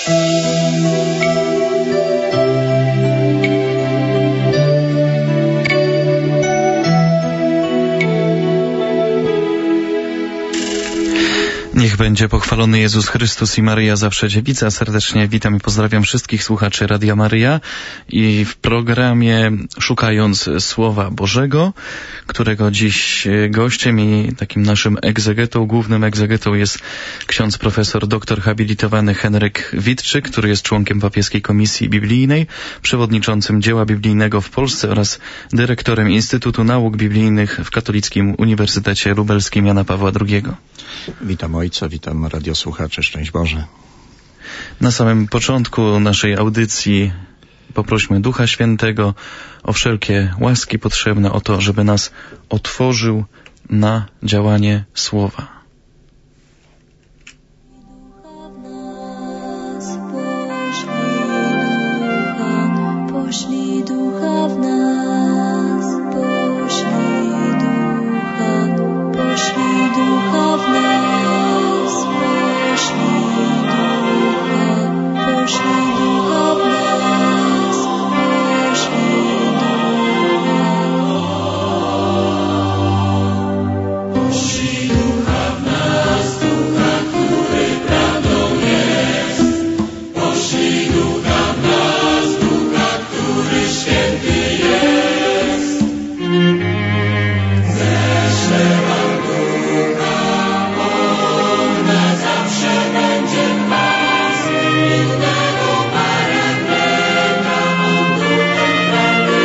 Niech będzie pochwalony Jezus Chrystus i Maryja Zawsze Dziewica. Serdecznie witam i pozdrawiam wszystkich słuchaczy Radia Maryja i w programie Szukając Słowa Bożego, którego dziś gościem i takim naszym egzegetą, głównym egzegetą jest ksiądz profesor doktor habilitowany Henryk Witczyk, który jest członkiem Papieskiej Komisji Biblijnej, przewodniczącym dzieła biblijnego w Polsce oraz dyrektorem Instytutu Nauk Biblijnych w Katolickim Uniwersytecie Lubelskim Jana Pawła II. Witam ojca, witam radiosłuchaczy, szczęść Boże. Na samym początku naszej audycji poprośmy Ducha Świętego o wszelkie łaski potrzebne, o to, żeby nas otworzył na działanie Słowa. Poślij Ducha w nas, poślij Ducha, poślij Ducha w nas, poślij Ducha, poślij Ducha w nas, poślij Ducha. Poślij Ducha w nas, Ducha, który prawdą jest. Poślij Ducha w nas, Ducha, który święty jest. Ześlę wam Ducha, On na zawsze będzie w was. Innego paragmenta, On Duchem prawdy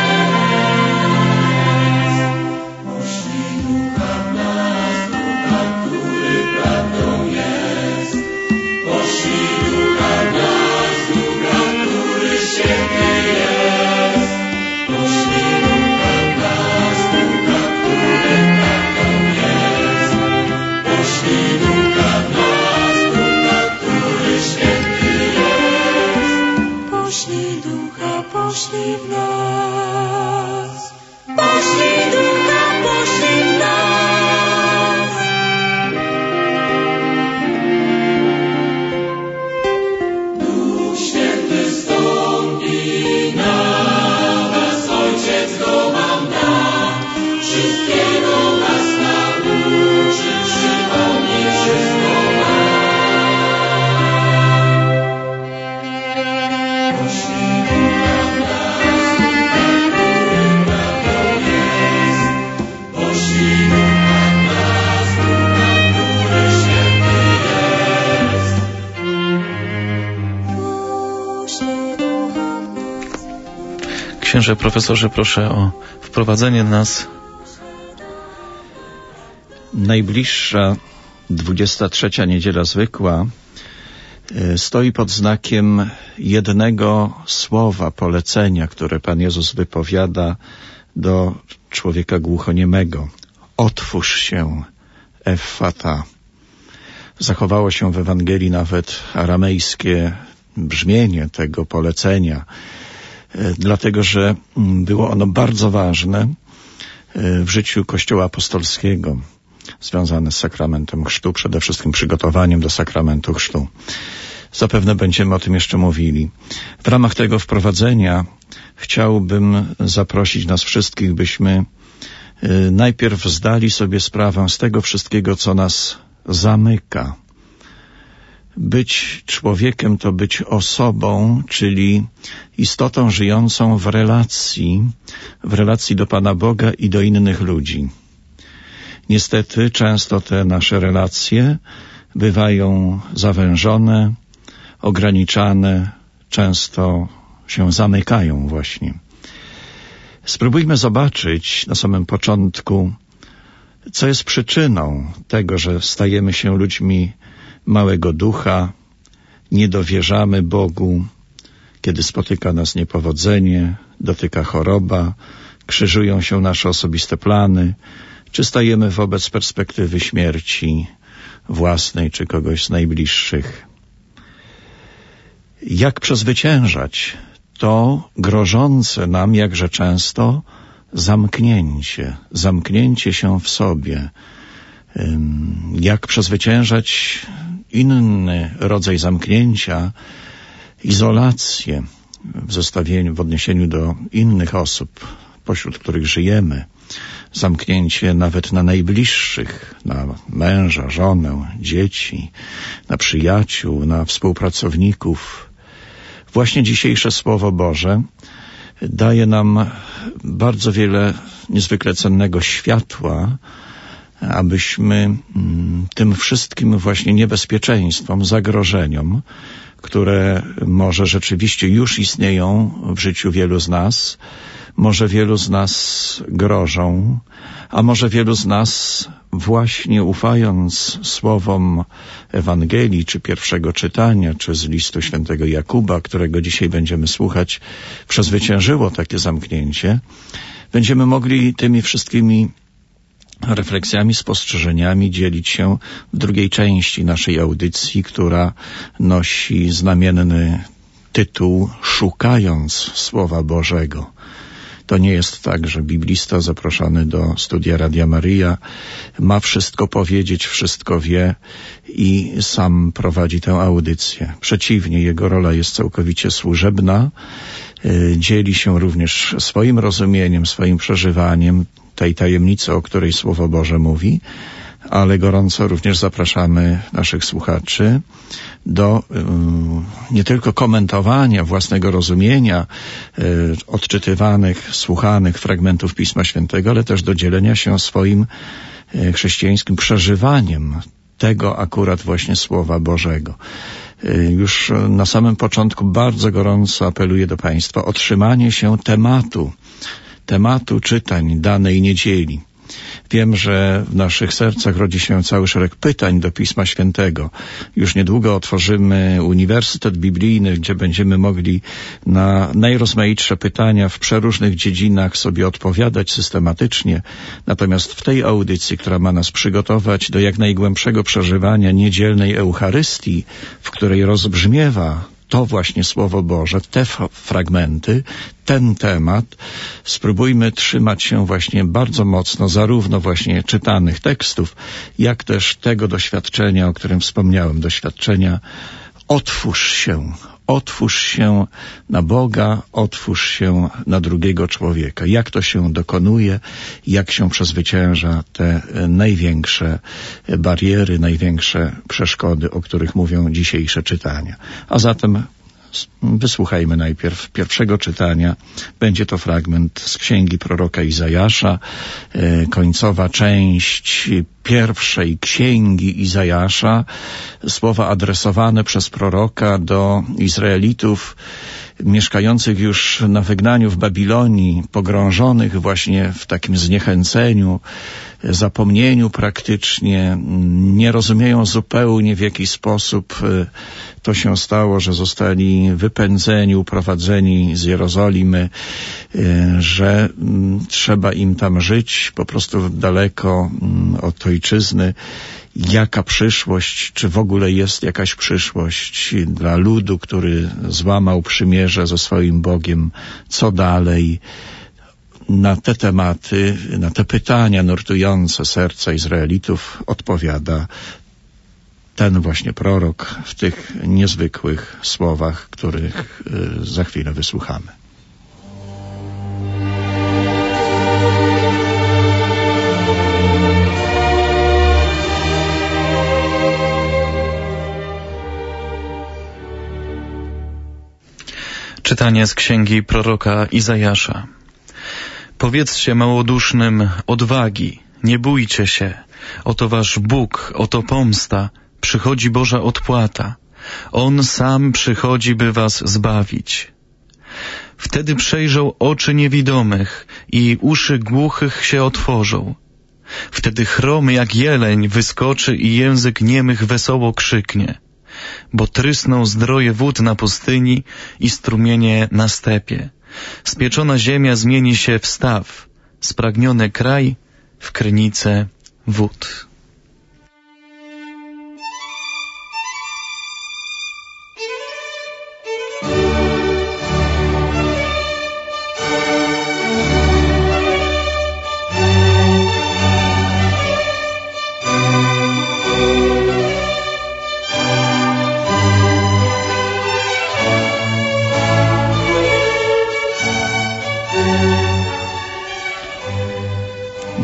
jest. Poślij Ducha w nas, Ducha, który prawdą jest. Poślij Ducha w nas, Ducha, który święty jest. Poślij Ducha w nas, Ducha, który prawdą jest. Poślij Ducha w nas, Ducha, który święty jest. Poślij Ducha, poślij w nas. Poślij Ducha, poślij w nas. Duch Święty stąpi na was, Ojciec go wam da. Wszystkiego was nauczy, przypomni wszystko wam. Poślij Ducha w nas, Ducha, który prawdą jest. Poślij Ducha w nas, Ducha, który święty jest. Poślij Ducha w nas. Księże profesorze, proszę o wprowadzenie nas. Najbliższa 23. niedziela zwykła stoi pod znakiem jednego słowa, polecenia, które Pan Jezus wypowiada do człowieka głuchoniemego. Otwórz się, Effata. Zachowało się w Ewangelii nawet aramejskie brzmienie tego polecenia, dlatego że było ono bardzo ważne w życiu Kościoła apostolskiego, związane z sakramentem chrztu, przede wszystkim przygotowaniem do sakramentu chrztu. Zapewne będziemy o tym jeszcze mówili. W ramach tego wprowadzenia chciałbym zaprosić nas wszystkich, byśmy najpierw zdali sobie sprawę z tego wszystkiego, co nas zamyka. Być człowiekiem to być osobą, czyli istotą żyjącą w relacji do Pana Boga i do innych ludzi. Niestety często te nasze relacje bywają zawężone, ograniczane, często się zamykają właśnie. Spróbujmy zobaczyć na samym początku, co jest przyczyną tego, że stajemy się ludźmi małego ducha, nie dowierzamy Bogu, kiedy spotyka nas niepowodzenie, dotyka choroba, krzyżują się nasze osobiste plany, czy stajemy wobec perspektywy śmierci własnej czy kogoś z najbliższych. Jak przezwyciężać to grożące nam jakże często zamknięcie się w sobie? Jak przezwyciężać inny rodzaj zamknięcia, izolację w odniesieniu do innych osób, pośród których żyjemy, zamknięcie nawet na najbliższych, na męża, żonę, dzieci, na przyjaciół, na współpracowników. Właśnie dzisiejsze Słowo Boże daje nam bardzo wiele niezwykle cennego światła, abyśmy tym wszystkim właśnie niebezpieczeństwom, zagrożeniom, które może rzeczywiście już istnieją w życiu wielu z nas, może wielu z nas grożą, a może wielu z nas właśnie ufając słowom Ewangelii, czy pierwszego czytania, czy z listu świętego Jakuba, którego dzisiaj będziemy słuchać, przezwyciężyło takie zamknięcie, będziemy mogli tymi wszystkimi refleksjami, spostrzeżeniami dzielić się w drugiej części naszej audycji, która nosi znamienny tytuł Szukając Słowa Bożego. To nie jest tak, że biblista zaproszony do studia Radia Maryja ma wszystko powiedzieć, wszystko wie i sam prowadzi tę audycję. Przeciwnie, jego rola jest całkowicie służebna, dzieli się również swoim rozumieniem, swoim przeżywaniem tej tajemnicy, o której Słowo Boże mówi, ale gorąco również zapraszamy naszych słuchaczy do nie tylko komentowania własnego rozumienia odczytywanych, słuchanych fragmentów Pisma Świętego, ale też do dzielenia się swoim chrześcijańskim przeżywaniem tego akurat właśnie Słowa Bożego. Już na samym początku bardzo gorąco apeluję do Państwa o trzymanie się tematu czytań danej niedzieli. Wiem, że w naszych sercach rodzi się cały szereg pytań do Pisma Świętego. Już niedługo otworzymy Uniwersytet Biblijny, gdzie będziemy mogli na najrozmaitsze pytania w przeróżnych dziedzinach sobie odpowiadać systematycznie. Natomiast w tej audycji, która ma nas przygotować do jak najgłębszego przeżywania niedzielnej Eucharystii, w której rozbrzmiewa to właśnie Słowo Boże, te fragmenty, ten temat, spróbujmy trzymać się właśnie bardzo mocno zarówno właśnie czytanych tekstów, jak też tego doświadczenia, o którym wspomniałem, doświadczenia otwórz się na Boga, otwórz się na drugiego człowieka. Jak to się dokonuje, jak się przezwycięża te największe bariery, największe przeszkody, o których mówią dzisiejsze czytania. A zatem wysłuchajmy najpierw pierwszego czytania. Będzie to fragment z księgi proroka Izajasza, końcowa część pierwszej księgi Izajasza, słowa adresowane przez proroka do Izraelitów mieszkających już na wygnaniu w Babilonii, pogrążonych właśnie w takim zniechęceniu, zapomnieniu praktycznie, nie rozumieją zupełnie w jaki sposób to się stało, że zostali wypędzeni, uprowadzeni z Jerozolimy, że trzeba im tam żyć po prostu daleko od ojczyzny. Jaka przyszłość, czy w ogóle jest jakaś przyszłość dla ludu, który złamał przymierze ze swoim Bogiem, co dalej? Na te tematy, na te pytania nurtujące serca Izraelitów odpowiada ten właśnie prorok w tych niezwykłych słowach, których za chwilę wysłuchamy. Czytanie z księgi proroka Izajasza. Powiedzcie małodusznym odwagi, nie bójcie się, oto wasz Bóg, oto pomsta, przychodzi Boża odpłata. On sam przychodzi, by was zbawić. Wtedy przejrzą oczy niewidomych i uszy głuchych się otworzą. Wtedy chromy jak jeleń wyskoczy i język niemych wesoło krzyknie. Bo trysną zdroje wód na pustyni i strumienie na stepie. Spieczona ziemia zmieni się w staw, spragniony kraj w krynicę wód.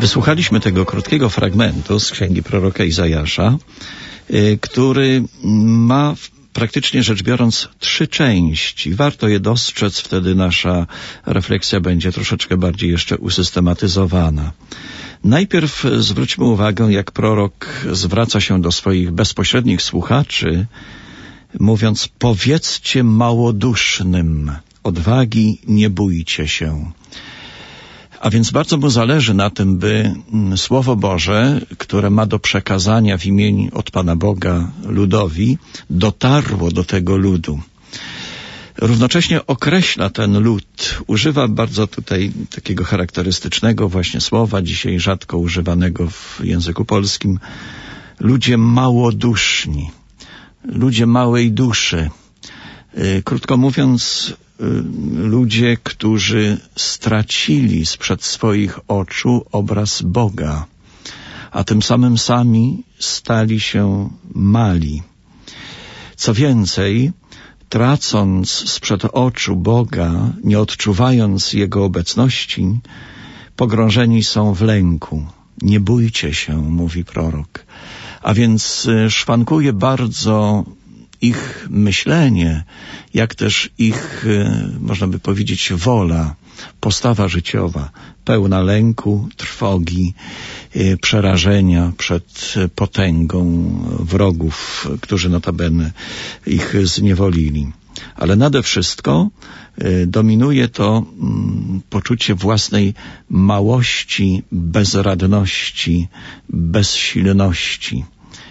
Wysłuchaliśmy tego krótkiego fragmentu z księgi proroka Izajasza, który ma praktycznie rzecz biorąc 3 części. Warto je dostrzec, wtedy nasza refleksja będzie troszeczkę bardziej jeszcze usystematyzowana. Najpierw zwróćmy uwagę, jak prorok zwraca się do swoich bezpośrednich słuchaczy, mówiąc: powiedzcie małodusznym, odwagi nie bójcie się. A więc bardzo mu zależy na tym, by Słowo Boże, które ma do przekazania w imieniu od Pana Boga ludowi, dotarło do tego ludu. Równocześnie określa ten lud, używa bardzo tutaj takiego charakterystycznego właśnie słowa, dzisiaj rzadko używanego w języku polskim, ludzie małoduszni, ludzie małej duszy. Krótko mówiąc, ludzie, którzy stracili sprzed swoich oczu obraz Boga, a tym samym sami stali się mali. Co więcej, tracąc sprzed oczu Boga, nie odczuwając Jego obecności, pogrążeni są w lęku. Nie bójcie się, mówi prorok. A więc szwankuje bardzo ich myślenie, jak też ich, można by powiedzieć, wola, postawa życiowa, pełna lęku, trwogi, przerażenia przed potęgą wrogów, którzy notabene ich zniewolili. Ale nade wszystko dominuje to poczucie własnej małości, bezradności, bezsilności.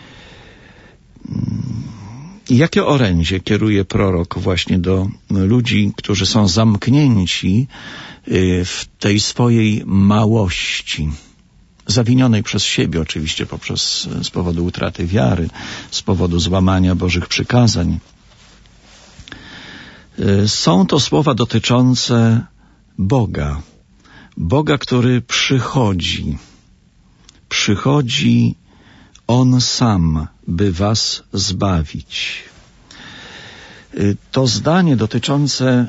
Jakie orędzie kieruje prorok właśnie do ludzi, którzy są zamknięci w tej swojej małości, zawinionej przez siebie oczywiście z powodu utraty wiary, z powodu złamania Bożych przykazań? Są to słowa dotyczące Boga. Boga, który przychodzi On sam, by was zbawić. To zdanie dotyczące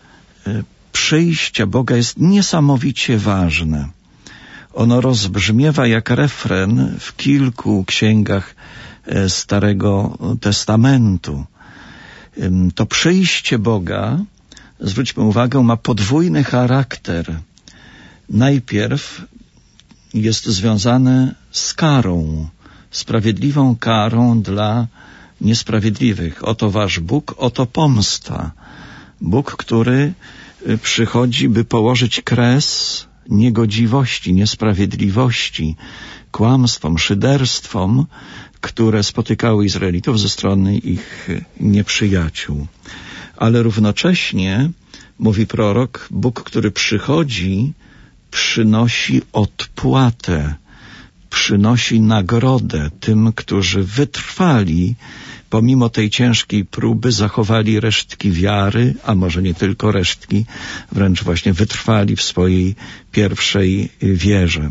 przyjścia Boga jest niesamowicie ważne. Ono rozbrzmiewa jak refren w kilku księgach Starego Testamentu. To przyjście Boga, zwróćmy uwagę, ma podwójny charakter. Najpierw jest związane z karą, sprawiedliwą karą dla niesprawiedliwych. Oto wasz Bóg, oto pomsta. Bóg, który przychodzi, by położyć kres niegodziwości, niesprawiedliwości, kłamstwom, szyderstwom, które spotykały Izraelitów ze strony ich nieprzyjaciół. Ale równocześnie, mówi prorok, Bóg, który przychodzi, przynosi odpłatę, przynosi nagrodę tym, którzy wytrwali, pomimo tej ciężkiej próby, zachowali resztki wiary, a może nie tylko resztki, wręcz właśnie wytrwali w swojej pierwszej wierze.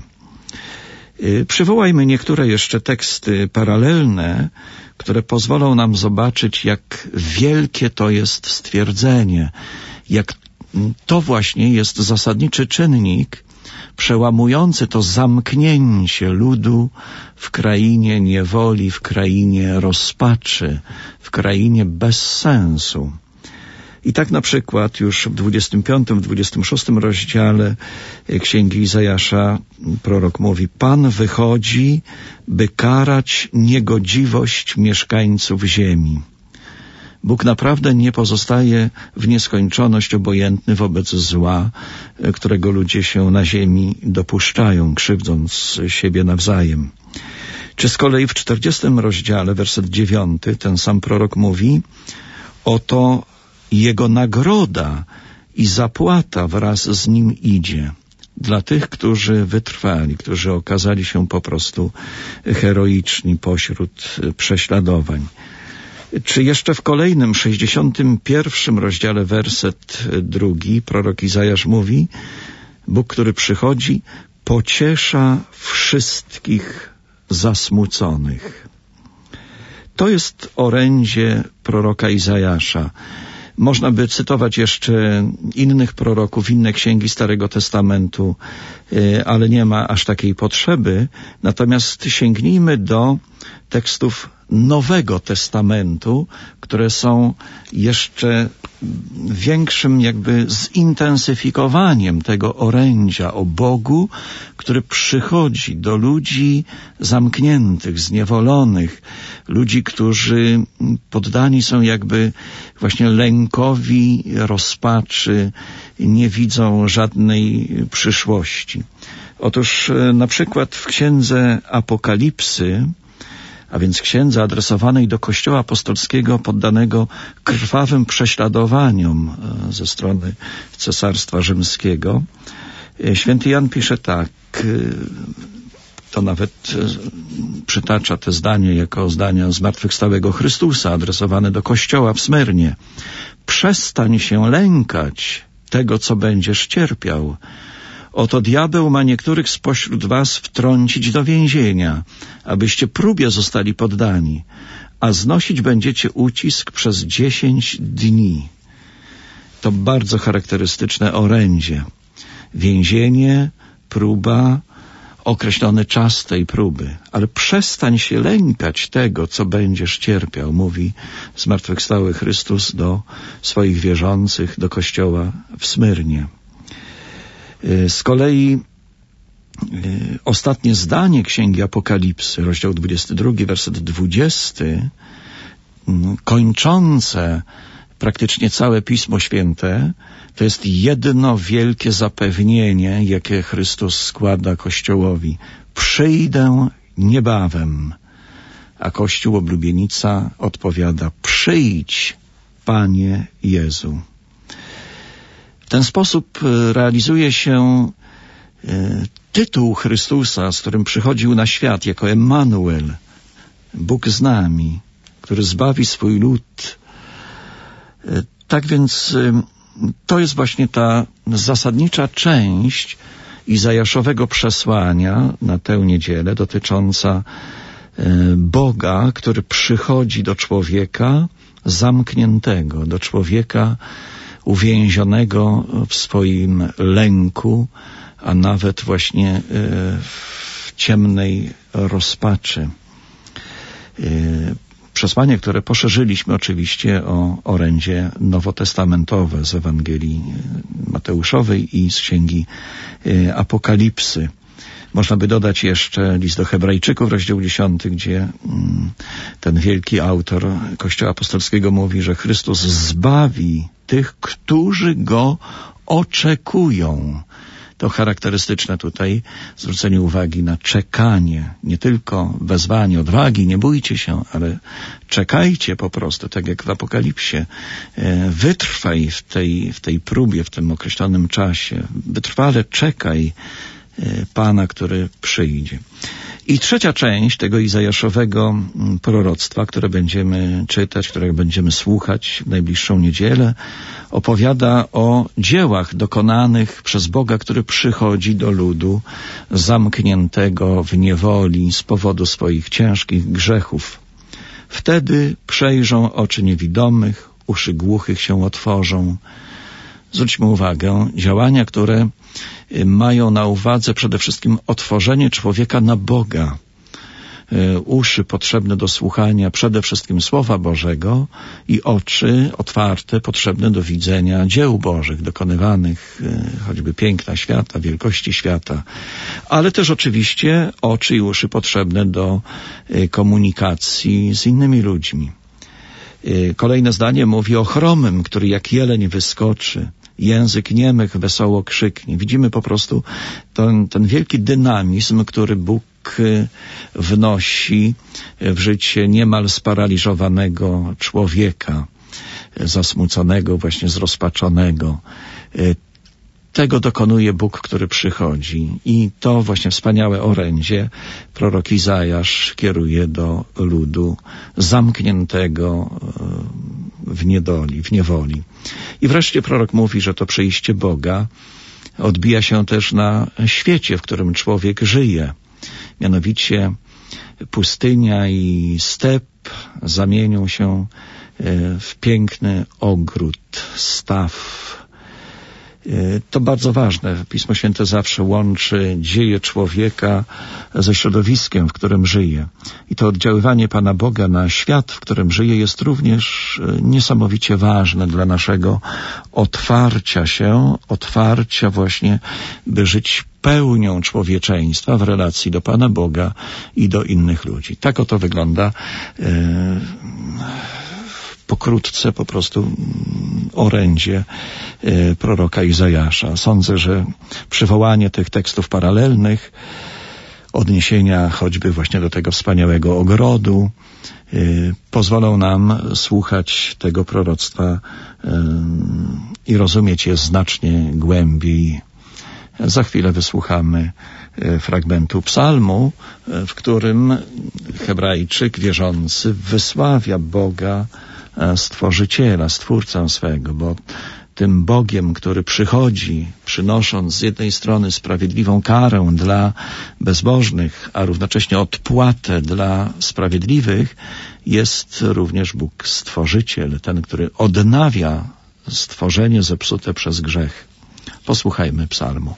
Przywołajmy niektóre jeszcze teksty paralelne, które pozwolą nam zobaczyć, jak wielkie to jest stwierdzenie, jak to właśnie jest zasadniczy czynnik przełamujący to zamknięcie ludu w krainie niewoli, w krainie rozpaczy, w krainie bez sensu. I tak na przykład już w 25, 26 rozdziale Księgi Izajasza prorok mówi: Pan wychodzi, by karać niegodziwość mieszkańców ziemi. Bóg naprawdę nie pozostaje w nieskończoność obojętny wobec zła, którego ludzie się na ziemi dopuszczają, krzywdząc siebie nawzajem. Czy z kolei w 40 rozdziale, werset 9, ten sam prorok mówi: oto jego nagroda i zapłata wraz z nim idzie dla tych, którzy wytrwali, którzy okazali się po prostu heroiczni pośród prześladowań. Czy jeszcze w kolejnym, 61 rozdziale, werset 2, prorok Izajasz mówi: Bóg, który przychodzi, pociesza wszystkich zasmuconych. To jest orędzie proroka Izajasza. Można by cytować jeszcze innych proroków, inne księgi Starego Testamentu, ale nie ma aż takiej potrzeby. Natomiast sięgnijmy do tekstów Nowego Testamentu, które są jeszcze większym jakby zintensyfikowaniem tego orędzia o Bogu, który przychodzi do ludzi zamkniętych, zniewolonych, ludzi, którzy poddani są jakby właśnie lękowi, rozpaczy, nie widzą żadnej przyszłości. Otóż na przykład w księdze Apokalipsy, a więc księdze adresowanej do Kościoła apostolskiego poddanego krwawym prześladowaniom ze strony Cesarstwa Rzymskiego, święty Jan pisze tak, to nawet przytacza te zdanie jako zdania zmartwychwstałego Chrystusa adresowane do Kościoła w Smyrnie. Przestań się lękać tego, co będziesz cierpiał. Oto diabeł ma niektórych spośród was wtrącić do więzienia, abyście próbie zostali poddani, a znosić będziecie ucisk przez 10 dni. To bardzo charakterystyczne orędzie. Więzienie, próba, określony czas tej próby. Ale przestań się lękać tego, co będziesz cierpiał, mówi zmartwychwstały Chrystus do swoich wierzących, do Kościoła w Smyrnie. Z kolei ostatnie zdanie Księgi Apokalipsy, rozdział 22, werset 20, kończące praktycznie całe Pismo Święte, to jest jedno wielkie zapewnienie, jakie Chrystus składa Kościołowi. Przyjdę niebawem. A Kościół, oblubienica, odpowiada: przyjdź, Panie Jezu. W ten sposób realizuje się tytuł Chrystusa, z którym przychodził na świat jako Emmanuel, Bóg z nami, który zbawi swój lud. Tak więc to jest właśnie ta zasadnicza część Izajaszowego przesłania na tę niedzielę dotycząca Boga, który przychodzi do człowieka zamkniętego, do człowieka uwięzionego w swoim lęku, a nawet właśnie w ciemnej rozpaczy. Przesłanie, które poszerzyliśmy oczywiście o orędzie nowotestamentowe z Ewangelii Mateuszowej i z Księgi Apokalipsy. Można by dodać jeszcze list do Hebrajczyków, rozdział 10, gdzie ten wielki autor Kościoła apostolskiego mówi, że Chrystus zbawi tych, którzy Go oczekują. To charakterystyczne tutaj zwrócenie uwagi na czekanie, nie tylko wezwanie odwagi, nie bójcie się, ale czekajcie po prostu, tak jak w Apokalipsie. Wytrwaj w tej próbie, w tym określonym czasie. Wytrwale czekaj Pana, który przyjdzie. I trzecia część tego izajaszowego proroctwa, które będziemy czytać, którego będziemy słuchać w najbliższą niedzielę, opowiada o dziełach dokonanych przez Boga, który przychodzi do ludu zamkniętego w niewoli z powodu swoich ciężkich grzechów. Wtedy przejrzą oczy niewidomych, uszy głuchych się otworzą. Zwróćmy uwagę, działania, które mają na uwadze przede wszystkim otworzenie człowieka na Boga. Uszy potrzebne do słuchania przede wszystkim Słowa Bożego i oczy otwarte potrzebne do widzenia dzieł Bożych, dokonywanych, choćby piękna świata, wielkości świata, ale też oczywiście oczy i uszy potrzebne do komunikacji z innymi ludźmi. Kolejne zdanie mówi o chromym, który jak jeleń wyskoczy, język niemych wesoło krzyknie. Widzimy po prostu ten wielki dynamizm, który Bóg wnosi w życie niemal sparaliżowanego człowieka, zasmuconego, właśnie zrozpaczonego. Tego dokonuje Bóg, który przychodzi. I to właśnie wspaniałe orędzie prorok Izajasz kieruje do ludu zamkniętego w niewoli. I wreszcie prorok mówi, że to przyjście Boga odbija się też na świecie, w którym człowiek żyje. Mianowicie pustynia i step zamienią się w piękny ogród, staw. To bardzo ważne. Pismo Święte zawsze łączy dzieje człowieka ze środowiskiem, w którym żyje. I to oddziaływanie Pana Boga na świat, w którym żyje, jest również niesamowicie ważne dla naszego otwarcia właśnie, by żyć pełnią człowieczeństwa w relacji do Pana Boga i do innych ludzi. Tak oto wygląda pokrótce po prostu orędzie proroka Izajasza. Sądzę, że przywołanie tych tekstów paralelnych, odniesienia choćby właśnie do tego wspaniałego ogrodu, pozwolą nam słuchać tego proroctwa i rozumieć je znacznie głębiej. Za chwilę wysłuchamy fragmentu psalmu, w którym Hebrajczyk wierzący wysławia Boga, Stworzyciela, Stwórcę swego, bo tym Bogiem, który przychodzi, przynosząc z jednej strony sprawiedliwą karę dla bezbożnych, a równocześnie odpłatę dla sprawiedliwych, jest również Bóg Stworzyciel, ten, który odnawia stworzenie zepsute przez grzech. Posłuchajmy psalmu.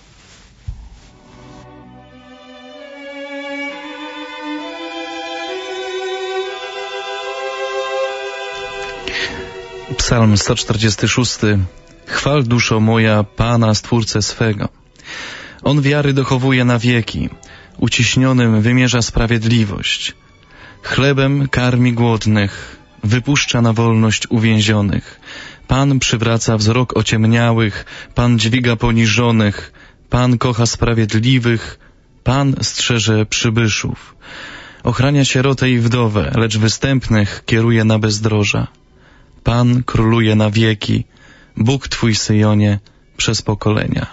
Psalm 146. Chwal duszo moja Pana Stwórcę swego. On wiary dochowuje na wieki, uciśnionym wymierza sprawiedliwość. Chlebem karmi głodnych, wypuszcza na wolność uwięzionych. Pan przywraca wzrok ociemniałych, Pan dźwiga poniżonych, Pan kocha sprawiedliwych, Pan strzeże przybyszów. Ochrania sierotę i wdowę, lecz występnych kieruje na bezdroża. Pan króluje na wieki, Bóg Twój, Syjonie, przez pokolenia.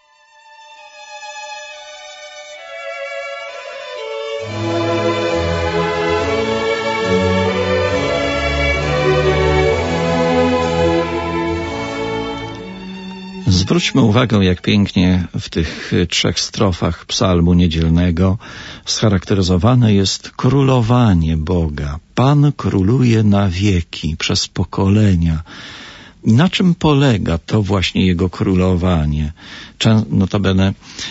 Zwróćmy uwagę, jak pięknie w tych 3 strofach psalmu niedzielnego scharakteryzowane jest królowanie Boga. Pan króluje na wieki, przez pokolenia. I na czym polega to właśnie Jego królowanie? Notabene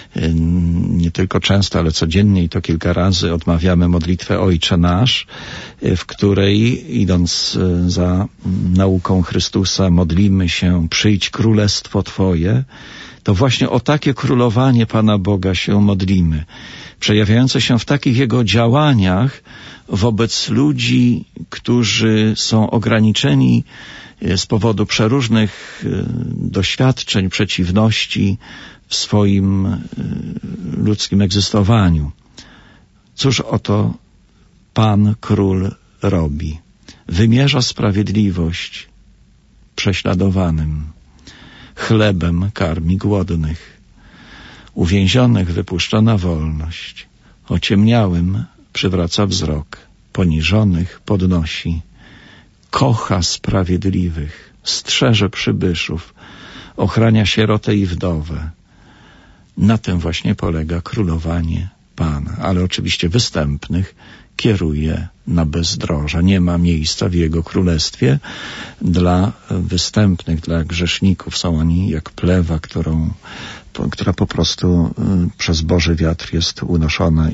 nie tylko często, ale codziennie i to kilka razy odmawiamy modlitwę Ojcze Nasz, w której, idąc za nauką Chrystusa, modlimy się: przyjdź królestwo Twoje. To właśnie o takie królowanie Pana Boga się modlimy, przejawiające się w takich Jego działaniach wobec ludzi, którzy są ograniczeni z powodu przeróżnych doświadczeń, przeciwności w swoim ludzkim egzystowaniu. Cóż oto Pan Król robi? Wymierza sprawiedliwość prześladowanym, chlebem karmi głodnych, uwięzionych wypuszcza na wolność, ociemniałym przywraca wzrok, poniżonych podnosi, kocha sprawiedliwych, strzeże przybyszów, ochrania sierotę i wdowę. Na tym właśnie polega królowanie Pana, ale oczywiście występnych kieruje na bezdroża. Nie ma miejsca w Jego królestwie dla występnych, dla grzeszników. Są oni jak plewa, która po prostu przez Boży wiatr jest unoszona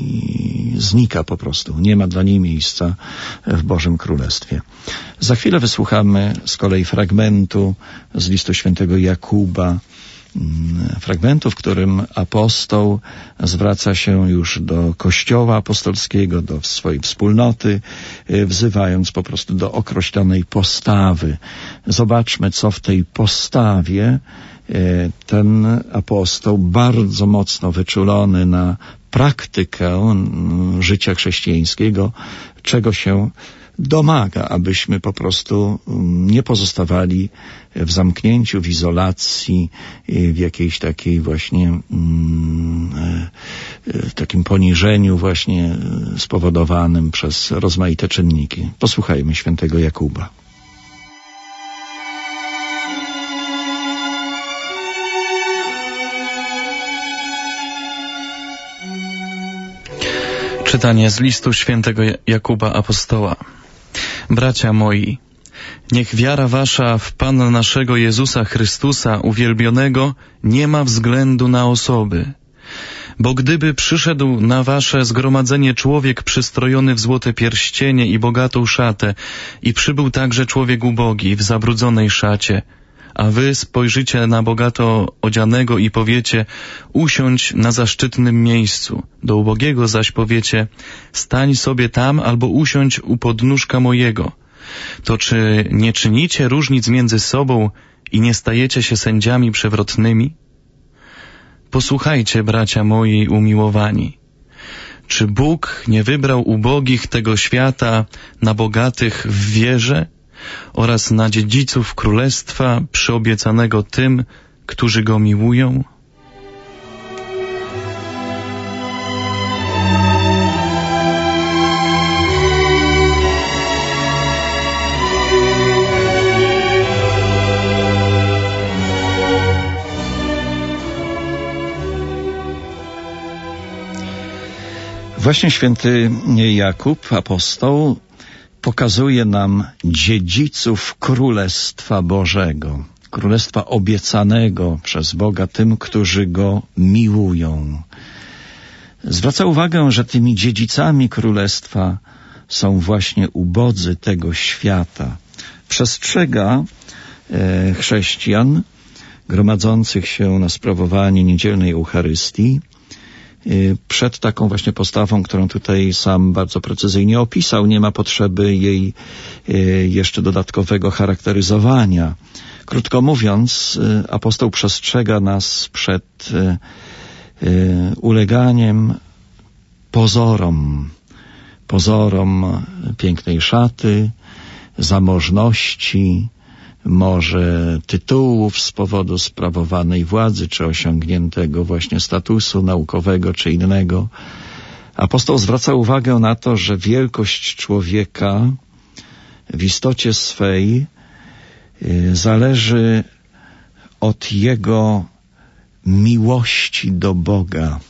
i znika po prostu. Nie ma dla niej miejsca w Bożym Królestwie. Za chwilę wysłuchamy z kolei fragmentu z listu świętego Jakuba, fragmentu, w którym apostoł zwraca się już do Kościoła apostolskiego, do swojej wspólnoty, wzywając po prostu do określonej postawy. Zobaczmy, co w tej postawie ten apostoł, bardzo mocno wyczulony na praktykę życia chrześcijańskiego, czego się domaga, abyśmy po prostu nie pozostawali w zamknięciu, w izolacji, w jakiejś takiej właśnie w takim poniżeniu właśnie spowodowanym przez rozmaite czynniki. Posłuchajmy świętego Jakuba. Czytanie z listu świętego Jakuba apostoła. Bracia moi, Niech wiara wasza w Pana naszego Jezusa Chrystusa uwielbionego nie ma względu na osoby. Bo gdyby przyszedł na wasze zgromadzenie człowiek przystrojony w złote pierścienie i bogatą szatę i przybył także człowiek ubogi w zabrudzonej szacie, a wy spojrzycie na bogato odzianego i powiecie: usiądź na zaszczytnym miejscu, do ubogiego zaś powiecie: stań sobie tam albo usiądź u podnóżka mojego, to czy nie czynicie różnic między sobą i nie stajecie się sędziami przewrotnymi? Posłuchajcie, bracia moi umiłowani. Czy Bóg nie wybrał ubogich tego świata na bogatych w wierze oraz na dziedziców królestwa przyobiecanego tym, którzy Go miłują? Właśnie święty Jakub, apostoł, pokazuje nam dziedziców Królestwa Bożego, Królestwa obiecanego przez Boga tym, którzy Go miłują. Zwraca uwagę, że tymi dziedzicami Królestwa są właśnie ubodzy tego świata. Przestrzega chrześcijan gromadzących się na sprawowanie niedzielnej Eucharystii przed taką właśnie postawą, którą tutaj sam bardzo precyzyjnie opisał. Nie ma potrzeby jej jeszcze dodatkowego charakteryzowania. Krótko mówiąc, apostoł przestrzega nas przed uleganiem pozorom pięknej szaty, zamożności, może tytułów z powodu sprawowanej władzy, czy osiągniętego właśnie statusu naukowego, czy innego. Apostoł zwraca uwagę na to, że wielkość człowieka w istocie swej zależy od jego miłości do Boga.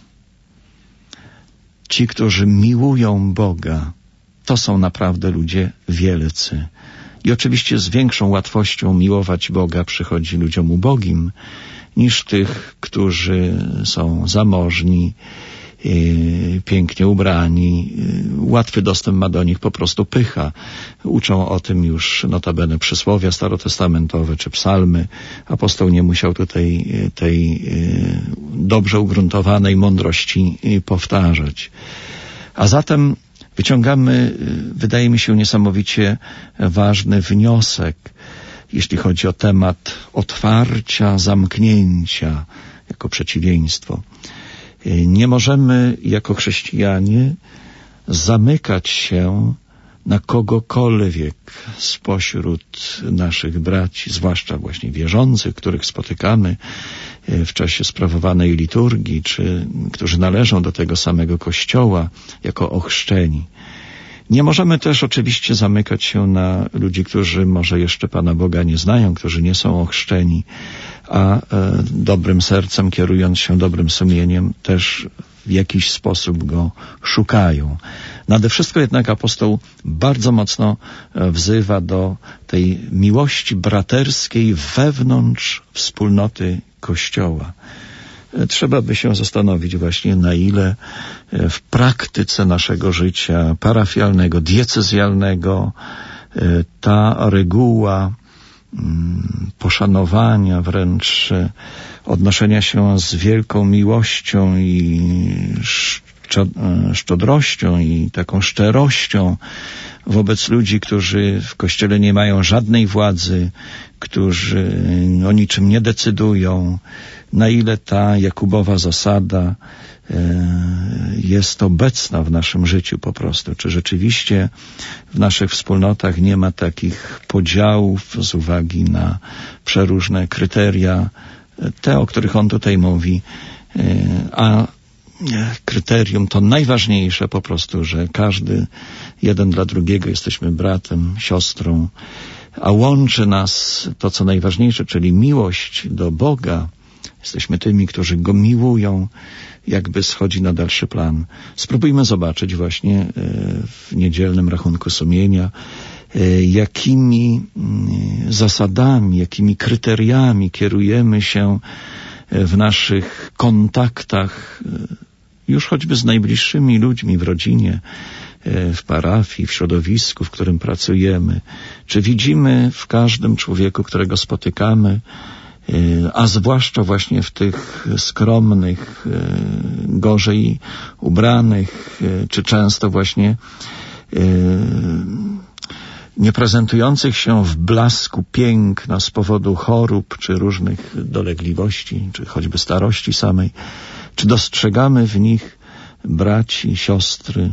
Ci, którzy miłują Boga, to są naprawdę ludzie wielcy. I oczywiście z większą łatwością miłować Boga przychodzi ludziom ubogim niż tych, którzy są zamożni, pięknie ubrani. Łatwy dostęp ma do nich po prostu pycha. Uczą o tym już notabene przysłowia starotestamentowe czy psalmy. Apostoł nie musiał tutaj tej dobrze ugruntowanej mądrości powtarzać. A zatem wyciągamy, wydaje mi się, niesamowicie ważny wniosek, jeśli chodzi o temat otwarcia, zamknięcia jako przeciwieństwo. Nie możemy jako chrześcijanie zamykać się na kogokolwiek spośród naszych braci, zwłaszcza właśnie wierzących, których spotykamy w czasie sprawowanej liturgii, czy którzy należą do tego samego Kościoła jako ochrzczeni. Nie możemy też oczywiście zamykać się na ludzi, którzy może jeszcze Pana Boga nie znają, którzy nie są ochrzczeni, a dobrym sercem, kierując się dobrym sumieniem, też w jakiś sposób Go szukają. Nade wszystko jednak apostoł bardzo mocno wzywa do tej miłości braterskiej wewnątrz wspólnoty Kościoła. Trzeba by się zastanowić właśnie, na ile w praktyce naszego życia parafialnego, diecezjalnego ta reguła poszanowania, wręcz odnoszenia się z wielką miłością i szczodrością i taką szczerością wobec ludzi, którzy w Kościele nie mają żadnej władzy, którzy o niczym nie decydują, na ile ta Jakubowa zasada jest obecna w naszym życiu po prostu. Czy rzeczywiście w naszych wspólnotach nie ma takich podziałów z uwagi na przeróżne kryteria, te, o których on tutaj mówi, a kryterium to najważniejsze po prostu, że każdy jeden dla drugiego jesteśmy bratem, siostrą, a łączy nas to, co najważniejsze, czyli miłość do Boga. Jesteśmy tymi, którzy Go miłują, jakby schodzi na dalszy plan. Spróbujmy zobaczyć właśnie w niedzielnym rachunku sumienia, jakimi zasadami, jakimi kryteriami kierujemy się w naszych kontaktach, już choćby z najbliższymi ludźmi w rodzinie, w parafii, w środowisku, w którym pracujemy. Czy widzimy w każdym człowieku, którego spotykamy, a zwłaszcza właśnie w tych skromnych, gorzej ubranych, czy często właśnie nie prezentujących się w blasku piękna z powodu chorób, czy różnych dolegliwości, czy choćby starości samej, czy dostrzegamy w nich braci, siostry,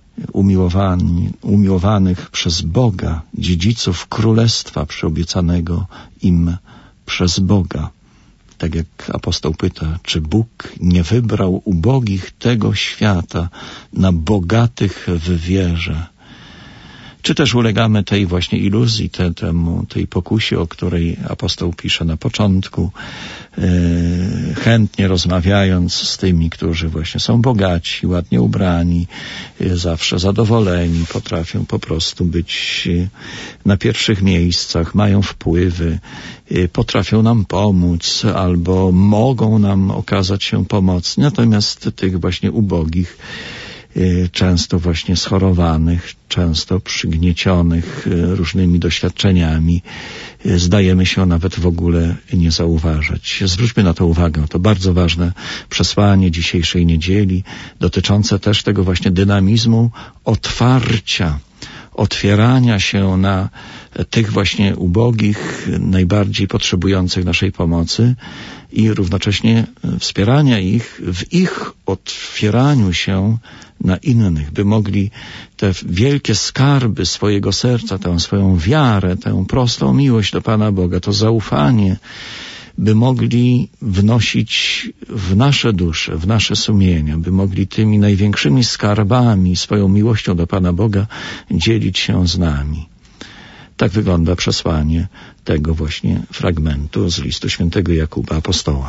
umiłowanych przez Boga, dziedziców królestwa przyobiecanego im przez Boga. Tak jak apostoł pyta, czy Bóg nie wybrał ubogich tego świata na bogatych w wierze? Czy też ulegamy tej właśnie iluzji, tej pokusie, o której apostoł pisze na początku, chętnie rozmawiając z tymi, którzy właśnie są bogaci, ładnie ubrani, zawsze zadowoleni, potrafią po prostu być na pierwszych miejscach, mają wpływy, potrafią nam pomóc albo mogą nam okazać się pomocni. Natomiast tych właśnie ubogich, często właśnie schorowanych, często przygniecionych różnymi doświadczeniami, zdajemy się nawet w ogóle nie zauważać. Zwróćmy na to uwagę. To bardzo ważne przesłanie dzisiejszej niedzieli, dotyczące też tego właśnie dynamizmu otwarcia, otwierania się na tych właśnie ubogich, najbardziej potrzebujących naszej pomocy i równocześnie wspierania ich w ich otwieraniu się na innych, by mogli te wielkie skarby swojego serca, tę swoją wiarę, tę prostą miłość do Pana Boga, to zaufanie, by mogli wnosić w nasze dusze, w nasze sumienia, by mogli tymi największymi skarbami, swoją miłością do Pana Boga dzielić się z nami. Tak wygląda przesłanie tego właśnie fragmentu z listu świętego Jakuba apostoła.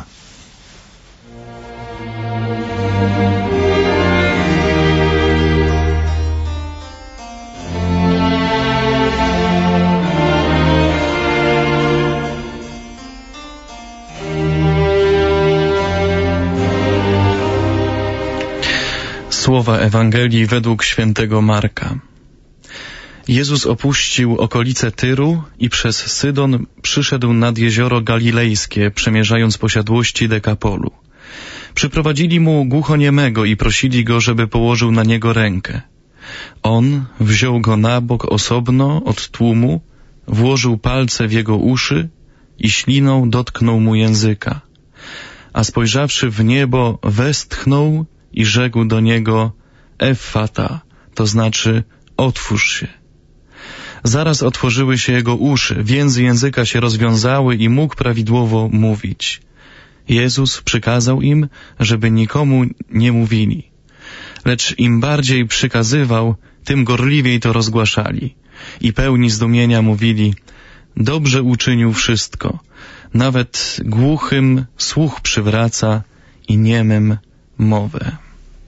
Słowa Ewangelii według świętego Marka. Jezus opuścił okolice Tyru i przez Sydon przyszedł nad jezioro Galilejskie, przemierzając posiadłości Dekapolu. Przyprowadzili mu głuchoniemego i prosili go, żeby położył na niego rękę. On wziął go na bok osobno od tłumu, włożył palce w jego uszy i śliną dotknął mu języka. A spojrzawszy w niebo, westchnął i rzekł do niego: Effata, to znaczy otwórz się. Zaraz otworzyły się jego uszy, więzy języka się rozwiązały i mógł prawidłowo mówić. Jezus przykazał im, żeby nikomu nie mówili. Lecz im bardziej przykazywał, tym gorliwiej to rozgłaszali. I pełni zdumienia mówili: dobrze uczynił wszystko. Nawet głuchym słuch przywraca i niemym mowę.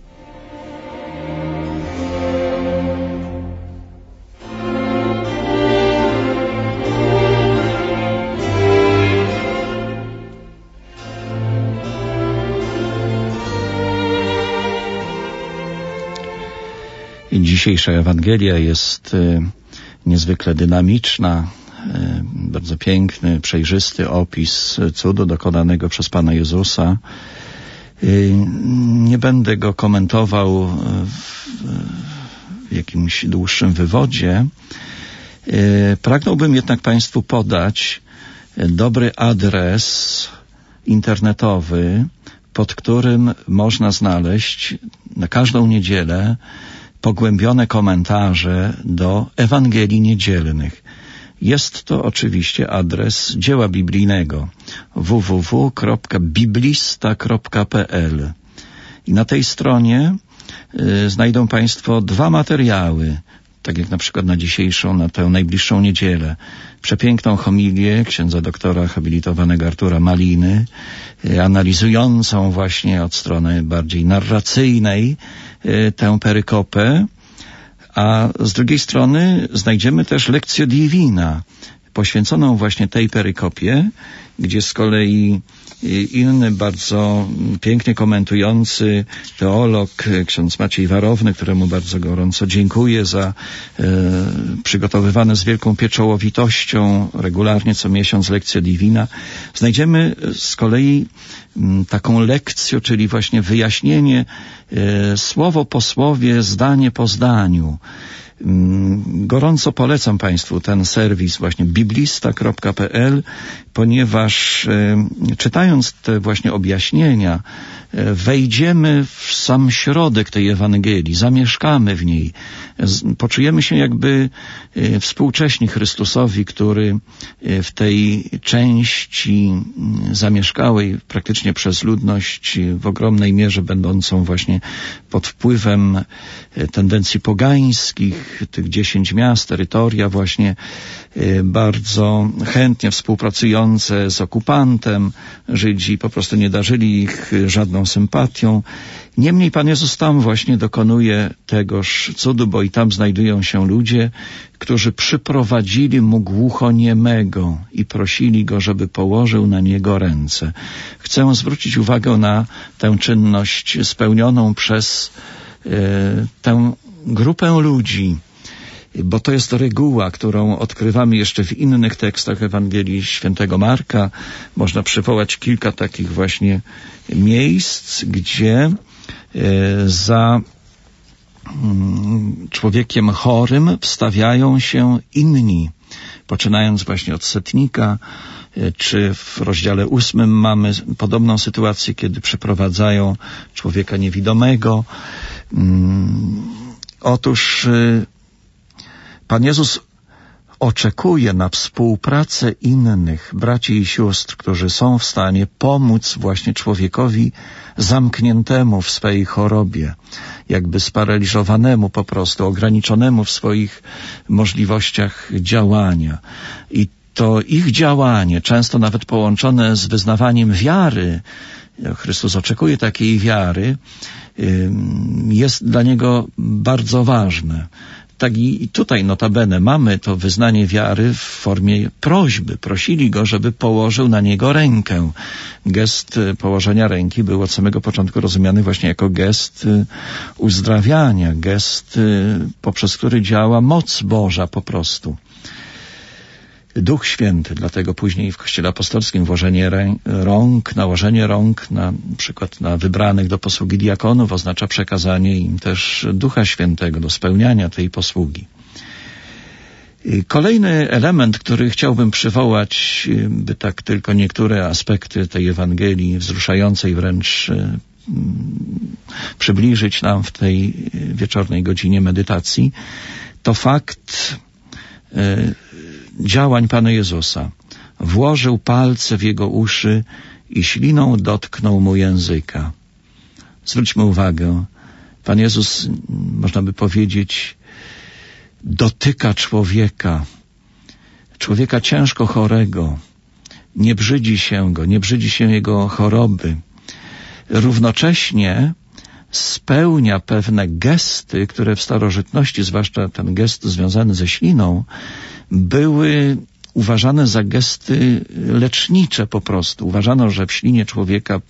Dzisiejsza Ewangelia jest niezwykle dynamiczna, bardzo piękny, przejrzysty opis cudu dokonanego przez Pana Jezusa. Nie będę go komentował w jakimś dłuższym wywodzie. Pragnąłbym jednak Państwu podać dobry adres internetowy, pod którym można znaleźć na każdą niedzielę pogłębione komentarze do Ewangelii Niedzielnych. Jest to oczywiście adres dzieła biblijnego www.biblista.pl i na tej stronie znajdą Państwo dwa materiały, tak jak na przykład na dzisiejszą, na tę najbliższą niedzielę. Przepiękną homilię księdza doktora habilitowanego Artura Maliny, analizującą właśnie od strony bardziej narracyjnej tę perykopę, A z drugiej strony znajdziemy też Lectio Divina, poświęconą właśnie tej perykopie, gdzie z kolei inny bardzo pięknie komentujący teolog, ksiądz Maciej Warowny, któremu bardzo gorąco dziękuję za przygotowywane z wielką pieczołowitością regularnie co miesiąc Lectio Divina, znajdziemy z kolei taką lekcję, czyli właśnie wyjaśnienie słowo po słowie, zdanie po zdaniu. Gorąco polecam Państwu ten serwis właśnie biblista.pl, ponieważ czytając te właśnie objaśnienia wejdziemy w sam środek tej Ewangelii, zamieszkamy w niej, poczujemy się jakby współcześni Chrystusowi, który w tej części zamieszkałej praktycznie przez ludność w ogromnej mierze będącą właśnie pod wpływem tendencji pogańskich, tych 10 miast, terytoria właśnie bardzo chętnie współpracujące z okupantem. Żydzi po prostu nie darzyli ich żadną sympatią. Niemniej Pan Jezus tam właśnie dokonuje tegoż cudu, bo i tam znajdują się ludzie, którzy przyprowadzili mu głuchoniemego i prosili go, żeby położył na niego ręce. Chcę zwrócić uwagę na tę czynność spełnioną przez tę grupę ludzi, bo to jest reguła, którą odkrywamy jeszcze w innych tekstach Ewangelii Świętego Marka. Można przywołać kilka takich właśnie miejsc, gdzie za człowiekiem chorym wstawiają się inni. Poczynając właśnie od setnika, czy w rozdziale 8 mamy podobną sytuację, kiedy przeprowadzają człowieka niewidomego. Otóż Pan Jezus oczekuje na współpracę innych braci i sióstr, którzy są w stanie pomóc właśnie człowiekowi zamkniętemu w swej chorobie, jakby sparaliżowanemu po prostu, ograniczonemu w swoich możliwościach działania. I to ich działanie, często nawet połączone z wyznawaniem wiary, Chrystus oczekuje takiej wiary, jest dla Niego bardzo ważne. Tak i tutaj notabene mamy to wyznanie wiary w formie prośby. Prosili Go, żeby położył na niego rękę. Gest położenia ręki był od samego początku rozumiany właśnie jako gest uzdrawiania, gest, poprzez który działa moc Boża po prostu. Duch Święty, dlatego później w Kościele Apostolskim nałożenie rąk na przykład na wybranych do posługi diakonów oznacza przekazanie im też Ducha Świętego do spełniania tej posługi. Kolejny element, który chciałbym przywołać, by tak tylko niektóre aspekty tej Ewangelii wzruszającej wręcz przybliżyć nam w tej wieczornej godzinie medytacji, to fakt działań Pana Jezusa. Włożył palce w jego uszy i śliną dotknął mu języka. Zwróćmy uwagę, Pan Jezus, można by powiedzieć, dotyka człowieka ciężko chorego. Nie brzydzi się go, nie brzydzi się jego choroby. Równocześnie spełnia pewne gesty, które w starożytności, zwłaszcza ten gest związany ze śliną, były uważane za gesty lecznicze po prostu. Uważano, że w ślinie człowieka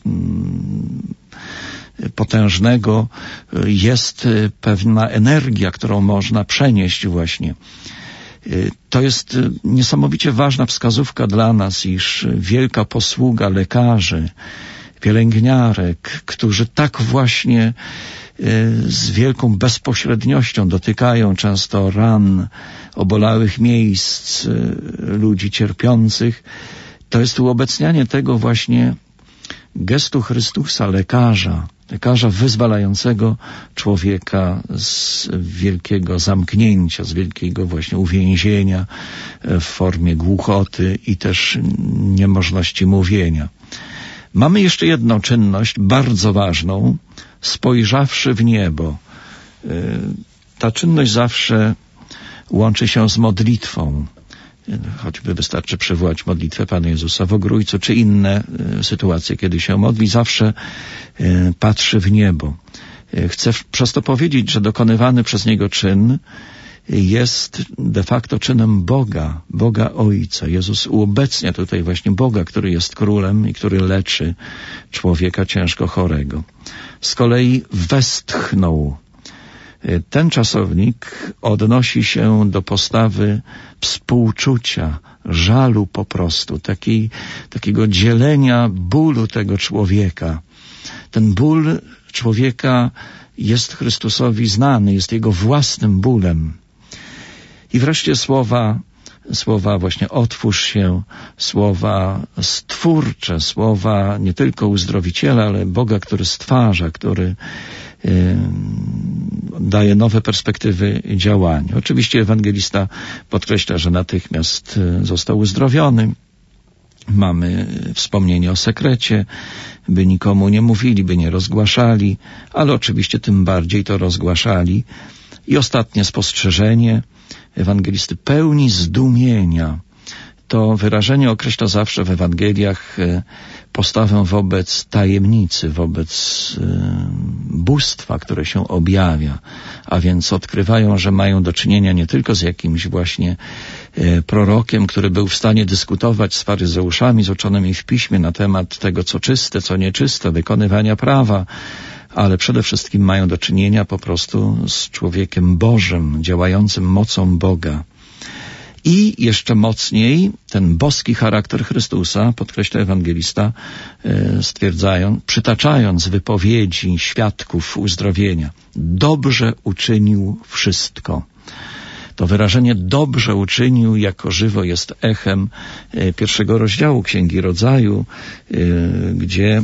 potężnego jest pewna energia, którą można przenieść właśnie. To jest niesamowicie ważna wskazówka dla nas, iż wielka posługa lekarzy, pielęgniarek, którzy tak właśnie z wielką bezpośredniością dotykają często ran, obolałych miejsc, ludzi cierpiących. To jest uobecnianie tego właśnie gestu Chrystusa, lekarza wyzwalającego człowieka z wielkiego zamknięcia, z wielkiego właśnie uwięzienia w formie głuchoty i też niemożności mówienia. Mamy jeszcze jedną czynność bardzo ważną, spojrzawszy w niebo. Ta czynność zawsze łączy się z modlitwą. Choćby wystarczy przywołać modlitwę Pana Jezusa w Ogrójcu, czy inne sytuacje, kiedy się modli, zawsze patrzy w niebo. Chcę przez to powiedzieć, że dokonywany przez Niego czyn jest de facto czynem Boga, Boga Ojca. Jezus uobecnia tutaj właśnie Boga, który jest królem i który leczy człowieka ciężko chorego. Z kolei westchnął. Ten czasownik odnosi się do postawy współczucia, żalu po prostu, takiego dzielenia bólu tego człowieka. Ten ból człowieka jest Chrystusowi znany, jest Jego własnym bólem. I wreszcie słowa właśnie otwórz się, słowa stwórcze, słowa nie tylko uzdrowiciela, ale Boga, który stwarza, który daje nowe perspektywy działania. Oczywiście ewangelista podkreśla, że natychmiast został uzdrowiony. Mamy wspomnienie o sekrecie, by nikomu nie mówili, by nie rozgłaszali, ale oczywiście tym bardziej to rozgłaszali. I ostatnie spostrzeżenie ewangelisty, pełni zdumienia. To wyrażenie określa zawsze w Ewangeliach postawę wobec tajemnicy, wobec bóstwa, które się objawia. A więc odkrywają, że mają do czynienia nie tylko z jakimś właśnie prorokiem, który był w stanie dyskutować z faryzeuszami, z uczonymi w piśmie na temat tego, co czyste, co nieczyste, wykonywania prawa, ale przede wszystkim mają do czynienia po prostu z człowiekiem Bożym, działającym mocą Boga. I jeszcze mocniej ten boski charakter Chrystusa, podkreśla ewangelista, przytaczając wypowiedzi świadków uzdrowienia. Dobrze uczynił wszystko. To wyrażenie dobrze uczynił jako żywo jest echem pierwszego rozdziału Księgi Rodzaju, gdzie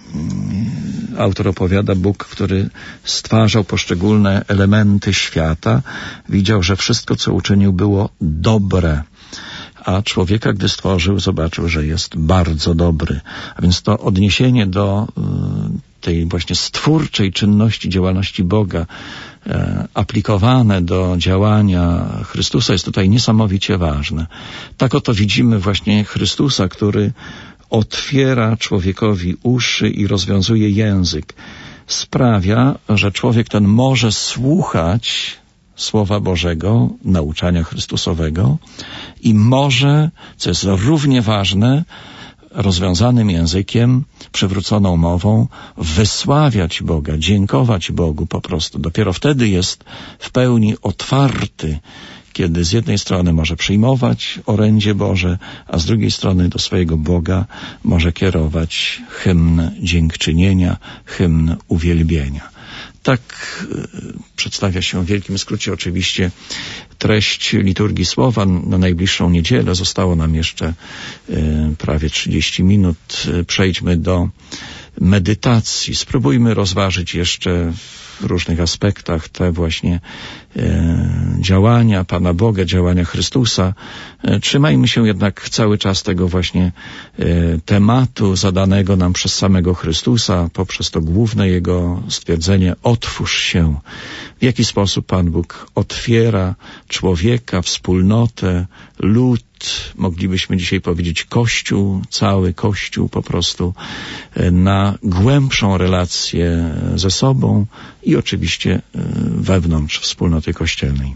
autor opowiada, Bóg, który stwarzał poszczególne elementy świata, widział, że wszystko, co uczynił, było dobre. A człowieka, gdy stworzył, zobaczył, że jest bardzo dobry. A więc to odniesienie do tej właśnie stwórczej czynności, działalności Boga, aplikowane do działania Chrystusa jest tutaj niesamowicie ważne. Tak oto widzimy właśnie Chrystusa, który otwiera człowiekowi uszy i rozwiązuje język. Sprawia, że człowiek ten może słuchać Słowa Bożego, nauczania Chrystusowego i może, co jest równie ważne, rozwiązanym językiem, przywróconą mową, wysławiać Boga, dziękować Bogu po prostu. Dopiero wtedy jest w pełni otwarty, kiedy z jednej strony może przyjmować orędzie Boże, a z drugiej strony do swojego Boga może kierować hymn dziękczynienia, hymn uwielbienia. Tak przedstawia się w wielkim skrócie oczywiście treść liturgii słowa na najbliższą niedzielę. Zostało nam jeszcze prawie 30 minut. Przejdźmy do medytacji. Spróbujmy rozważyć jeszcze w różnych aspektach te właśnie działania Pana Boga, działania Chrystusa. Trzymajmy się jednak cały czas tego właśnie tematu zadanego nam przez samego Chrystusa, poprzez to główne Jego stwierdzenie otwórz się. W jaki sposób Pan Bóg otwiera człowieka, wspólnotę, lud, moglibyśmy dzisiaj powiedzieć Kościół, cały Kościół po prostu na głębszą relację ze sobą i oczywiście wewnątrz wspólnoty kościelnej.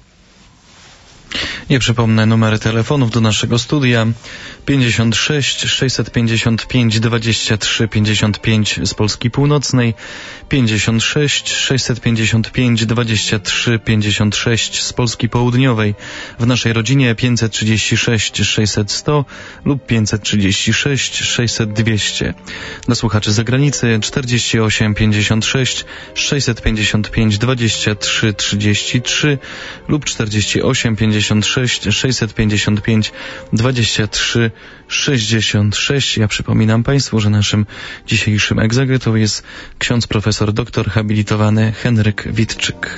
Nie przypomnę numery telefonów do naszego studia 56 655 23 55 z Polski Północnej, 56 655 23 56 z Polski Południowej, w naszej rodzinie 536 600 100 lub 536 600 200. Dla słuchaczy z zagranicy 48 56 655 23 33 lub 48 56 655 23 66. Ja przypominam Państwu, że naszym dzisiejszym egzegetą jest ksiądz profesor doktor habilitowany Henryk Witczyk.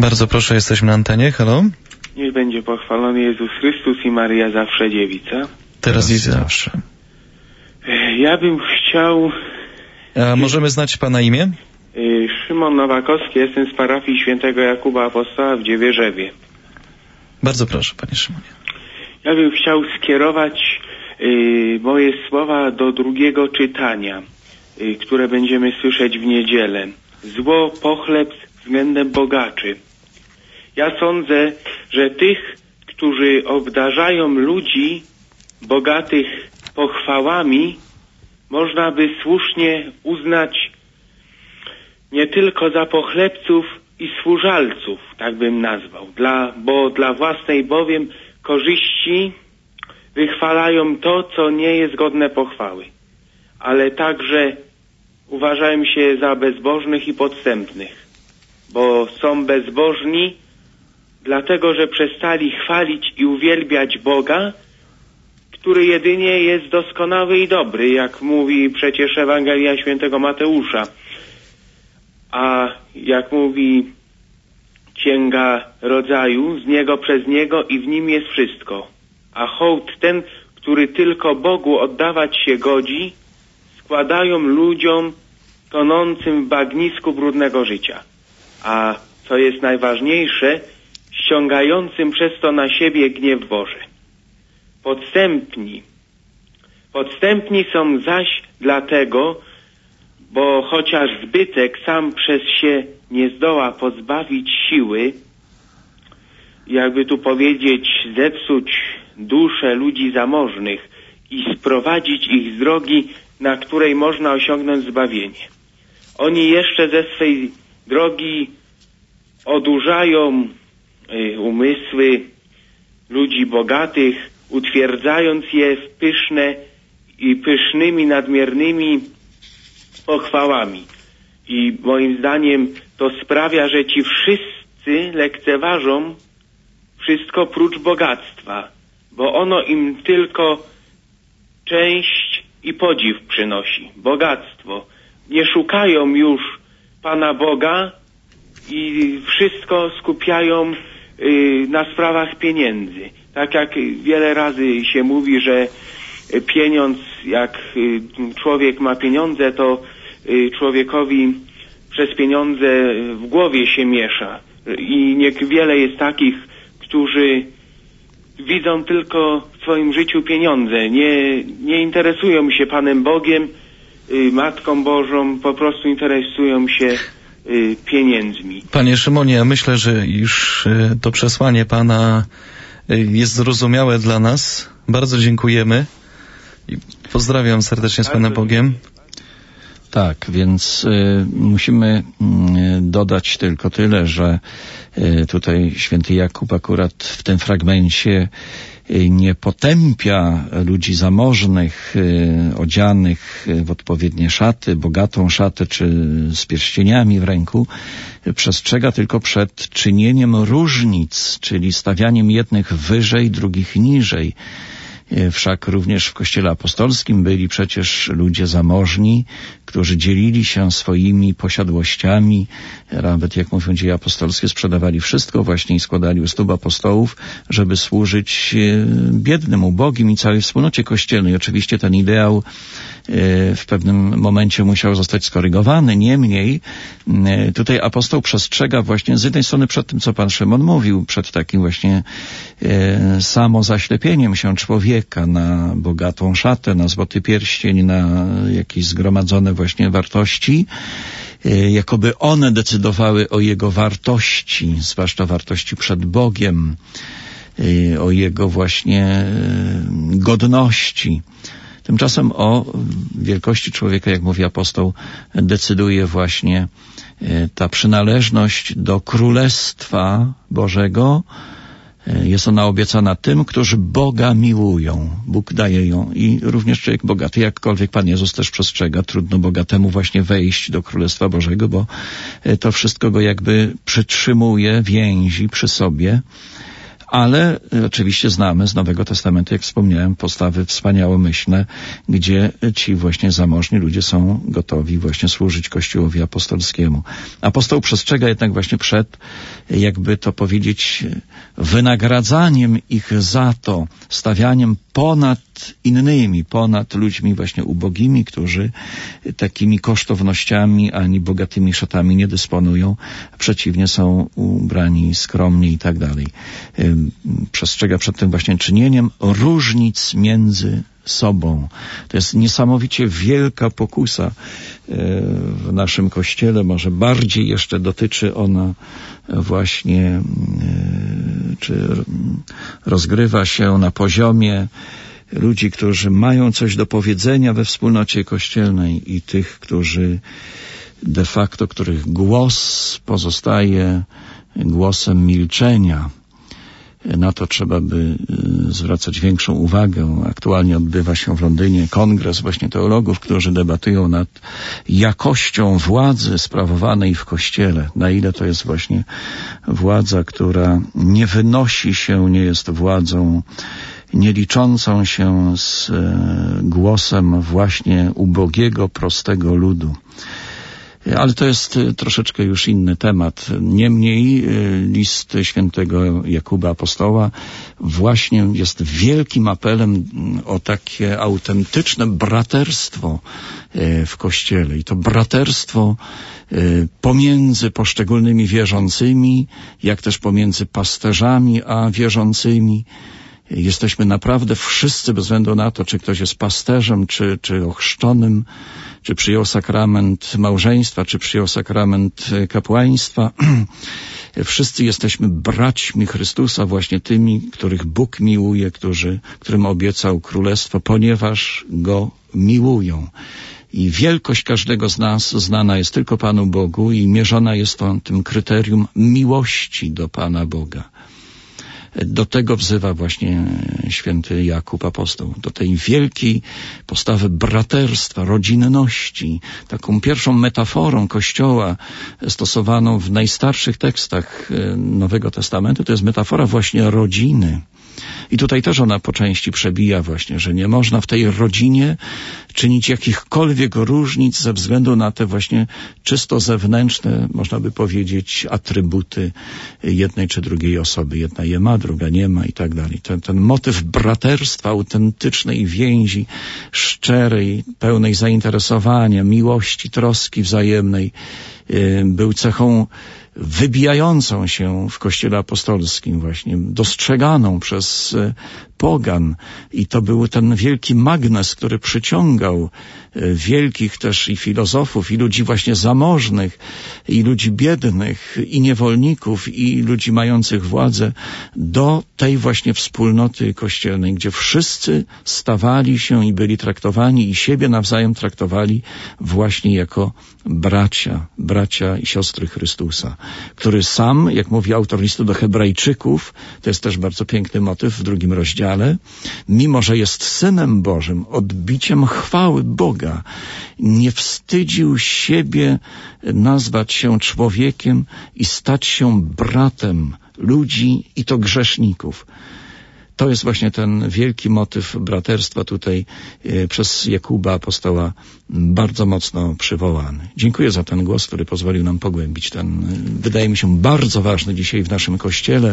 Bardzo proszę, jesteśmy na antenie. Halo? Niech będzie pochwalony Jezus Chrystus i Maryja zawsze dziewica. Teraz i zawsze. Ja bym chciał... A możemy znać pana imię? Szymon Nowakowski, jestem z parafii świętego Jakuba Apostoła w Dziewierzewie. Bardzo proszę, panie Szymonie. Ja bym chciał skierować moje słowa do drugiego czytania, które będziemy słyszeć w niedzielę. Zło pochleb względem bogaczy. Ja sądzę, że tych, którzy obdarzają ludzi bogatych pochwałami, można by słusznie uznać nie tylko za pochlebców i służalców, tak bym nazwał, bo dla własnej bowiem korzyści wychwalają to, co nie jest godne pochwały, ale także uważają się za bezbożnych i podstępnych, bo są bezbożni dlatego, że przestali chwalić i uwielbiać Boga, który jedynie jest doskonały i dobry, jak mówi przecież Ewangelia świętego Mateusza. A jak mówi Księga Rodzaju, z Niego, przez Niego i w Nim jest wszystko. A hołd ten, który tylko Bogu oddawać się godzi, składają ludziom tonącym w bagnisku brudnego życia. A co jest najważniejsze, ściągającym przez to na siebie gniew Boży. Podstępni są zaś dlatego, bo chociaż zbytek sam przez się nie zdoła pozbawić siły, jakby tu powiedzieć, zepsuć duszę ludzi zamożnych i sprowadzić ich z drogi, na której można osiągnąć zbawienie. Oni jeszcze ze swej drogi odurzają umysły ludzi bogatych, utwierdzając je w pysznymi, nadmiernymi pochwałami. I moim zdaniem to sprawia, że ci wszyscy lekceważą wszystko prócz bogactwa, bo ono im tylko część i podziw przynosi. Bogactwo. Nie szukają już Pana Boga i wszystko skupiają na sprawach pieniędzy. Tak jak wiele razy się mówi, że pieniądz, jak człowiek ma pieniądze, to człowiekowi przez pieniądze w głowie się miesza. I wiele jest takich, którzy widzą tylko w swoim życiu pieniądze. Nie interesują się Panem Bogiem, Matką Bożą, po prostu interesują się pieniędzmi. Panie Szymonie, ja myślę, że już to przesłanie Pana jest zrozumiałe dla nas. Bardzo dziękujemy i pozdrawiam serdecznie z Panem Bogiem. Tak, więc musimy dodać tylko tyle, że tutaj święty Jakub akurat w tym fragmencie nie potępia ludzi zamożnych, odzianych w odpowiednie szaty, bogatą szatę czy z pierścieniami w ręku. Przestrzega tylko przed czynieniem różnic, czyli stawianiem jednych wyżej, drugich niżej. Wszak również w Kościele Apostolskim byli przecież ludzie zamożni, którzy dzielili się swoimi posiadłościami, nawet jak mówią Dzieje Apostolskie, sprzedawali wszystko właśnie i składali u stóp apostołów, żeby służyć biednym, ubogim i całej wspólnocie kościelnej. Oczywiście ten ideał w pewnym momencie musiał zostać skorygowany. Niemniej tutaj apostoł przestrzega właśnie z jednej strony przed tym, co pan Szymon mówił, przed takim właśnie samozaślepieniem się człowieka na bogatą szatę, na złoty pierścień, na jakieś zgromadzone właśnie wartości, jakoby one decydowały o jego wartości, zwłaszcza wartości przed Bogiem, o jego właśnie godności. Tymczasem o wielkości człowieka, jak mówi apostoł, decyduje właśnie ta przynależność do Królestwa Bożego. Jest ona obiecana tym, którzy Boga miłują. Bóg daje ją i również człowiek bogaty, jakkolwiek Pan Jezus też przestrzega, trudno bogatemu właśnie wejść do Królestwa Bożego, bo to wszystko go jakby przytrzymuje, więzi przy sobie. Ale oczywiście znamy z Nowego Testamentu, jak wspomniałem, postawy wspaniałomyślne, gdzie ci właśnie zamożni ludzie są gotowi właśnie służyć Kościołowi apostolskiemu. Apostoł przestrzega jednak właśnie przed, jakby to powiedzieć, wynagradzaniem ich za to, stawianiem ponad innymi, ponad ludźmi właśnie ubogimi, którzy takimi kosztownościami ani bogatymi szatami nie dysponują, a przeciwnie są ubrani skromnie i tak dalej. Przestrzega przed tym właśnie czynieniem różnic między sobą. To jest niesamowicie wielka pokusa w naszym Kościele. Może bardziej jeszcze dotyczy ona właśnie, czy rozgrywa się na poziomie ludzi, którzy mają coś do powiedzenia we wspólnocie kościelnej i tych, którzy de facto, których głos pozostaje głosem milczenia. Na to trzeba by zwracać większą uwagę. Aktualnie odbywa się w Londynie kongres właśnie teologów, którzy debatują nad jakością władzy sprawowanej w Kościele. Na ile to jest właśnie władza, która nie wynosi się, nie jest władzą nie liczącą się z głosem właśnie ubogiego, prostego ludu. Ale to jest troszeczkę już inny temat. Niemniej list świętego Jakuba Apostoła właśnie jest wielkim apelem o takie autentyczne braterstwo w Kościele. I to braterstwo pomiędzy poszczególnymi wierzącymi, jak też pomiędzy pasterzami a wierzącymi. Jesteśmy naprawdę wszyscy, bez względu na to, czy ktoś jest pasterzem, czy ochrzczonym, czy przyjął sakrament małżeństwa, czy przyjął sakrament kapłaństwa. Wszyscy jesteśmy braćmi Chrystusa, właśnie tymi, których Bóg miłuje, którym obiecał królestwo, ponieważ Go miłują. I wielkość każdego z nas znana jest tylko Panu Bogu i mierzona jest tym kryterium miłości do Pana Boga. Do tego wzywa właśnie święty Jakub Apostoł, do tej wielkiej postawy braterstwa, rodzinności. Taką pierwszą metaforą Kościoła stosowaną w najstarszych tekstach Nowego Testamentu to jest metafora właśnie rodziny. I tutaj też ona po części przebija właśnie, że nie można w tej rodzinie czynić jakichkolwiek różnic ze względu na te właśnie czysto zewnętrzne, można by powiedzieć, atrybuty jednej czy drugiej osoby. Jedna je ma, druga nie ma i tak dalej. Ten motyw braterstwa, autentycznej więzi, szczerej, pełnej zainteresowania, miłości, troski wzajemnej był cechą wybijającą się w Kościele apostolskim właśnie, dostrzeganą przez pogan i to był ten wielki magnes, który przyciągał wielkich też i filozofów, i ludzi właśnie zamożnych, i ludzi biednych, i niewolników, i ludzi mających władzę do tej właśnie wspólnoty kościelnej, gdzie wszyscy stawali się i byli traktowani i siebie nawzajem traktowali właśnie jako bracia i siostry Chrystusa, który sam, jak mówi autor listu do Hebrajczyków, to jest też bardzo piękny motyw w 2 rozdziale, mimo że jest Synem Bożym, odbiciem chwały Boga, nie wstydził siebie nazwać się człowiekiem i stać się bratem ludzi i to grzeszników. To jest właśnie ten wielki motyw braterstwa tutaj przez Jakuba Apostoła bardzo mocno przywołany. Dziękuję za ten głos, który pozwolił nam pogłębić ten, wydaje mi się, bardzo ważny dzisiaj w naszym Kościele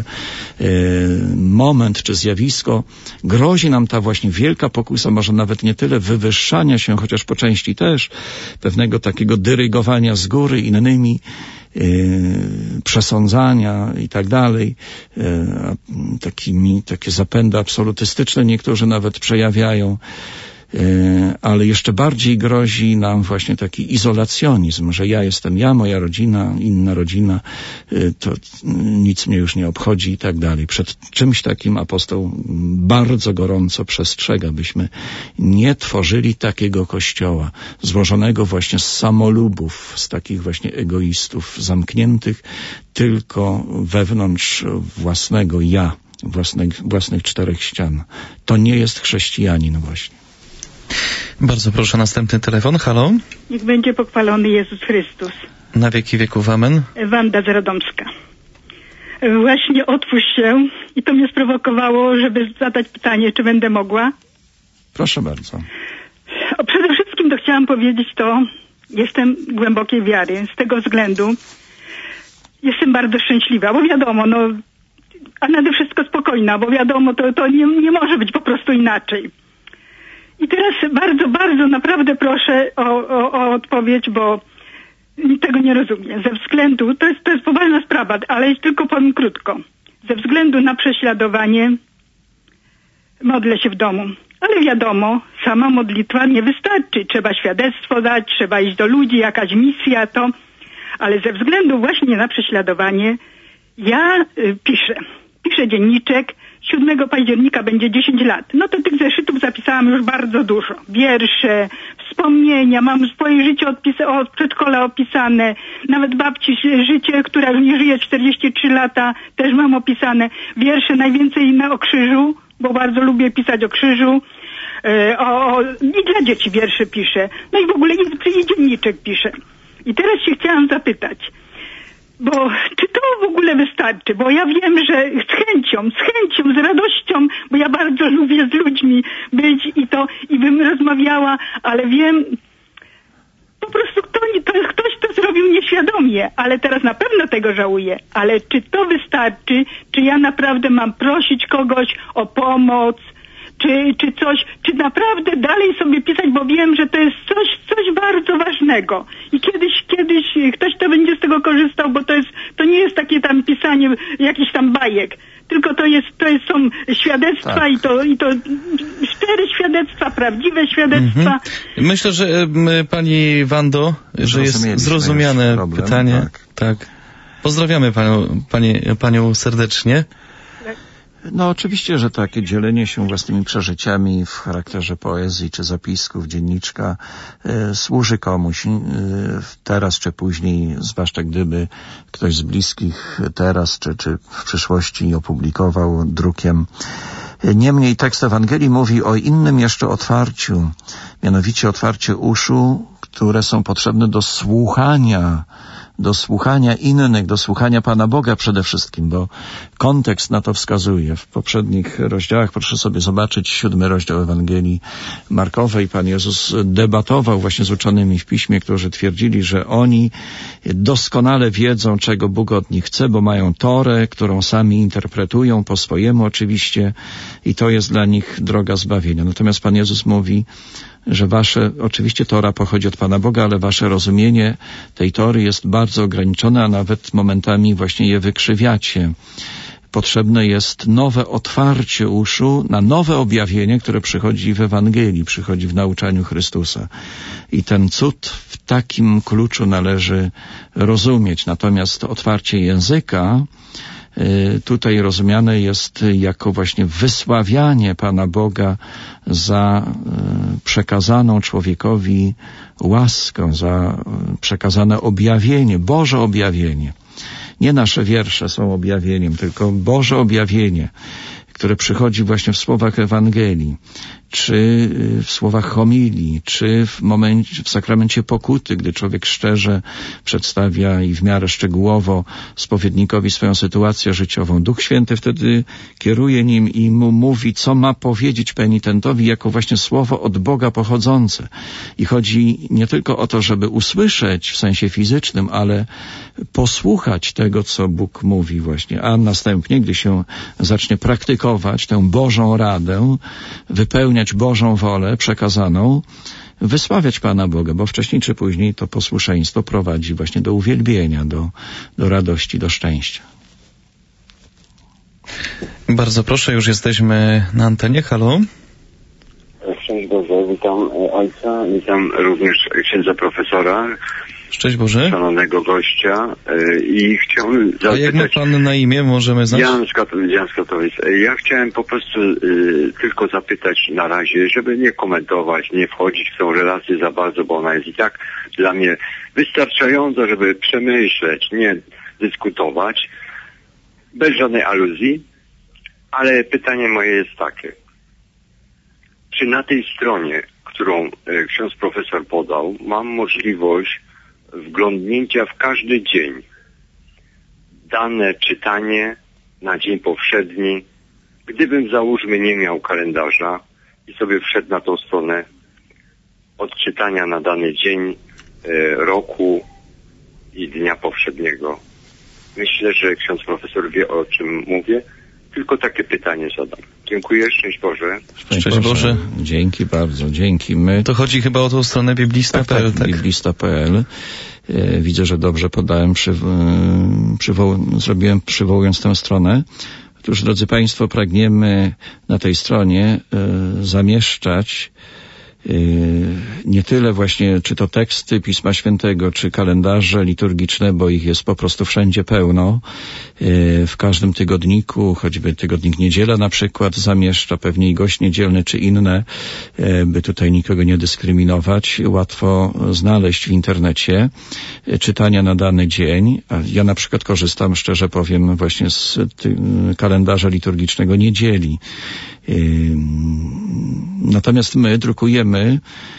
moment czy zjawisko. Grozi nam ta właśnie wielka pokusa, może nawet nie tyle wywyższania się, chociaż po części też, pewnego takiego dyrygowania z góry innymi, przesądzania i tak dalej, takie zapędy absolutystyczne niektórzy nawet przejawiają, ale jeszcze bardziej grozi nam właśnie taki izolacjonizm, że ja jestem ja, moja rodzina, inna rodzina, to nic mnie już nie obchodzi i tak dalej. Przed czymś takim apostoł bardzo gorąco przestrzega, byśmy nie tworzyli takiego kościoła, złożonego właśnie z samolubów, z takich właśnie egoistów zamkniętych tylko wewnątrz własnego ja, własnych 4 ścian. To nie jest chrześcijanin właśnie. Bardzo proszę, następny telefon. Halo? Niech będzie pochwalony Jezus Chrystus. Na wieki wieków, amen. Wanda z Radomska. Właśnie otwórz się i to mnie sprowokowało, żeby zadać pytanie, czy będę mogła. Proszę bardzo. Przede wszystkim to chciałam powiedzieć jestem głębokiej wiary. Z tego względu jestem bardzo szczęśliwa, bo wiadomo, a nade wszystko spokojna, bo wiadomo, to nie może być po prostu inaczej. I teraz bardzo, bardzo naprawdę proszę o odpowiedź, bo tego nie rozumiem. Ze względu, to jest poważna sprawa, ale tylko powiem krótko. Ze względu na prześladowanie modlę się w domu. Ale wiadomo, sama modlitwa nie wystarczy. Trzeba świadectwo dać, trzeba iść do ludzi, jakaś misja ale ze względu właśnie na prześladowanie ja piszę dzienniczek. 7 października będzie 10 lat. No to tych zeszytów zapisałam już bardzo dużo. Wiersze, wspomnienia, mam swoje życie od przedszkola opisane. Nawet babci życie, która już nie żyje 43 lata, też mam opisane. Wiersze najwięcej o krzyżu, bo bardzo lubię pisać o krzyżu. I dla dzieci wiersze piszę. No i w ogóle i dzienniczek piszę. I teraz się chciałam zapytać, bo czy to w ogóle wystarczy? Bo ja wiem, że z chęcią, z radością, bo ja bardzo lubię z ludźmi być i bym rozmawiała, ale wiem, po prostu ktoś to zrobił nieświadomie, ale teraz na pewno tego żałuję. Ale czy to wystarczy? Czy ja naprawdę mam prosić kogoś o pomoc? Czy coś, czy naprawdę dalej sobie pisać, bo wiem, że to jest coś bardzo ważnego. I kiedyś ktoś to będzie z tego korzystał, bo to nie jest takie tam pisanie jakichś tam bajek. Tylko są świadectwa tak. i to szczere świadectwa, prawdziwe świadectwa. Myślę, że pani Wando, że jest zrozumiane pytanie. Tak. Pozdrawiamy panią serdecznie. No oczywiście, że takie dzielenie się własnymi przeżyciami w charakterze poezji czy zapisków, dzienniczka służy komuś teraz czy później, zwłaszcza gdyby ktoś z bliskich teraz czy w przyszłości opublikował drukiem. Niemniej tekst Ewangelii mówi o innym jeszcze otwarciu, mianowicie otwarcie uszu, które są potrzebne do słuchania innych, do słuchania Pana Boga przede wszystkim, bo kontekst na to wskazuje. W poprzednich rozdziałach, proszę sobie zobaczyć, 7 rozdział Ewangelii Markowej, Pan Jezus debatował właśnie z uczonymi w Piśmie, którzy twierdzili, że oni doskonale wiedzą, czego Bóg od nich chce, bo mają Torę, którą sami interpretują po swojemu oczywiście i to jest dla nich droga zbawienia. Natomiast Pan Jezus mówi, że oczywiście Tora pochodzi od Pana Boga, ale wasze rozumienie tej Tory jest bardzo ograniczone, a nawet momentami właśnie je wykrzywiacie. Potrzebne jest nowe otwarcie uszu na nowe objawienie, które przychodzi w Ewangelii, przychodzi w nauczaniu Chrystusa. I ten cud w takim kluczu należy rozumieć. Natomiast otwarcie języka tutaj rozumiane jest jako właśnie wysławianie Pana Boga za przekazaną człowiekowi łaskę, za przekazane objawienie, Boże objawienie. Nie nasze wiersze są objawieniem, tylko Boże objawienie, które przychodzi właśnie w słowach Ewangelii, czy w słowach homilii, czy w sakramencie pokuty, gdy człowiek szczerze przedstawia i w miarę szczegółowo spowiednikowi swoją sytuację życiową. Duch Święty wtedy kieruje nim i mu mówi, co ma powiedzieć penitentowi jako właśnie słowo od Boga pochodzące. I chodzi nie tylko o to, żeby usłyszeć w sensie fizycznym, ale posłuchać tego, co Bóg mówi właśnie, a następnie, gdy się zacznie praktykować tę Bożą radę, wypełniać Bożą wolę przekazaną, wysławiać Pana Boga, bo wcześniej czy później to posłuszeństwo prowadzi właśnie do uwielbienia, do radości, do szczęścia. Bardzo proszę, już jesteśmy na antenie. Halo? Szczęść Boże, witam ojca, witam również księdza profesora. Szczęść Boże. Szanownego gościa i chciałem zapytać... A jak ma pan na imię, możemy znać? Jan z Katowic. Ja chciałem po prostu tylko zapytać na razie, żeby nie komentować, nie wchodzić w tą relację za bardzo, bo ona jest i tak dla mnie wystarczająca, żeby przemyśleć, nie dyskutować, bez żadnej aluzji, ale pytanie moje jest takie. Czy na tej stronie, którą ksiądz profesor podał, mam możliwość wglądnięcia w każdy dzień dane czytanie na dzień powszedni, gdybym, załóżmy, nie miał kalendarza i sobie wszedł na tą stronę odczytania na dany dzień roku i dnia powszedniego. Myślę, że ksiądz profesor wie, o czym mówię. Tylko takie pytanie zadam. Dziękuję, szczęść Boże. Szczęść Boże. Dzięki bardzo, dzięki. To chodzi chyba o tą stronę biblista.pl, tak? Biblista.pl. Widzę, że dobrze podałem, przywołując tę stronę. Otóż, drodzy Państwo, pragniemy na tej stronie zamieszczać nie tyle właśnie, czy to teksty Pisma Świętego, czy kalendarze liturgiczne, bo ich jest po prostu wszędzie pełno. W każdym tygodniku, choćby tygodnik Niedziela na przykład zamieszcza pewnie i gość niedzielny, czy inne, by tutaj nikogo nie dyskryminować. Łatwo znaleźć w internecie czytania na dany dzień. Ja na przykład korzystam, szczerze powiem, właśnie z kalendarza liturgicznego niedzieli. Natomiast my drukujemy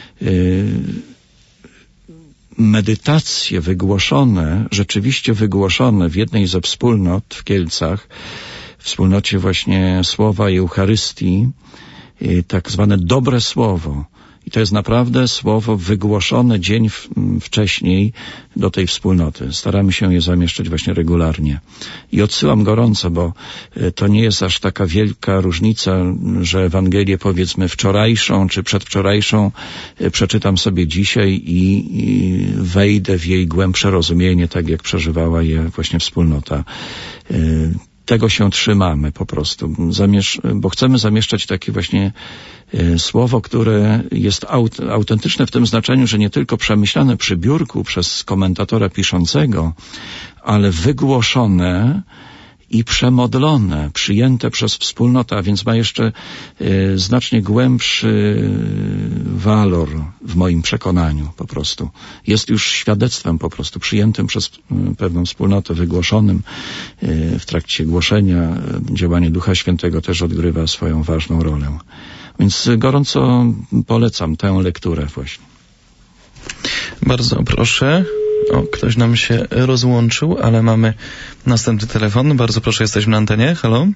medytacje rzeczywiście wygłoszone w jednej ze wspólnot w Kielcach, wspólnocie właśnie Słowa i Eucharystii, tak zwane dobre słowo. I to jest naprawdę słowo wygłoszone dzień wcześniej do tej wspólnoty. Staramy się je zamieszczać właśnie regularnie. I odsyłam gorąco, bo to nie jest aż taka wielka różnica, że Ewangelię, powiedzmy, wczorajszą czy przedwczorajszą przeczytam sobie dzisiaj i wejdę w jej głębsze rozumienie, tak jak przeżywała je właśnie wspólnota. Tego się trzymamy po prostu, bo chcemy zamieszczać takie właśnie słowo, które jest autentyczne w tym znaczeniu, że nie tylko przemyślane przy biurku przez komentatora piszącego, ale wygłoszone i przemodlone, przyjęte przez wspólnotę, a więc ma jeszcze znacznie głębszy walor w moim przekonaniu po prostu. Jest już świadectwem po prostu przyjętym przez pewną wspólnotę, wygłoszonym w trakcie głoszenia. Działanie Ducha Świętego też odgrywa swoją ważną rolę. Więc gorąco polecam tę lekturę właśnie. Bardzo proszę. O, ktoś nam się rozłączył, ale mamy następny telefon. Bardzo proszę, jesteśmy na antenie. Halo?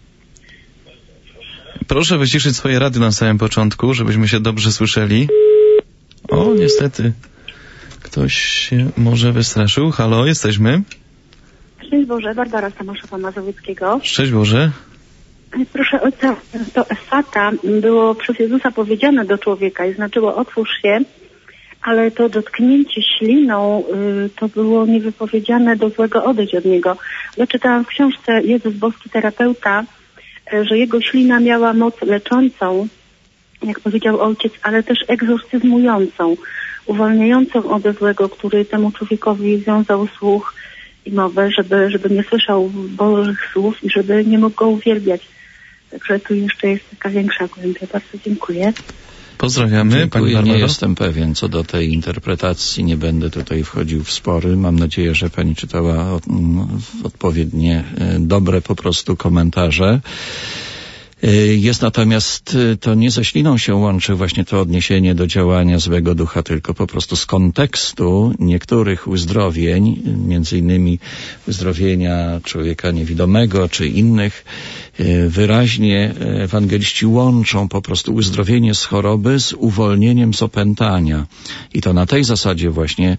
Proszę wyciszyć swoje radio na samym początku, żebyśmy się dobrze słyszeli. O, niestety. Ktoś się może wystraszył. Halo, jesteśmy. Szczęść Boże, Barbara z Tomaszowa Mazowieckiego. Szczęść Boże. Proszę ojca, to Efata było przez Jezusa powiedziane do człowieka i znaczyło otwórz się, ale to dotknięcie śliną to było niewypowiedziane do złego odejdź od niego. Ja czytałam w książce Jezus Boski Terapeuta, że jego ślina miała moc leczącą, jak powiedział ojciec, ale też egzorcyzmującą, uwalniającą od złego, który temu człowiekowi związał słuch i mowę, żeby nie słyszał bożych słów i żeby nie mógł go uwielbiać. Także tu jeszcze jest taka większa głębia. Bardzo dziękuję. Pozdrawiamy. Pani Barbaro. Nie jestem pewien co do tej interpretacji, nie będę tutaj wchodził w spory. Mam nadzieję, że pani czytała odpowiednie, dobre po prostu komentarze. Jest natomiast, to nie ze śliną się łączy właśnie to odniesienie do działania złego ducha, tylko po prostu z kontekstu niektórych uzdrowień, między innymi uzdrowienia człowieka niewidomego czy innych, wyraźnie ewangeliści łączą po prostu uzdrowienie z choroby z uwolnieniem z opętania. I to na tej zasadzie właśnie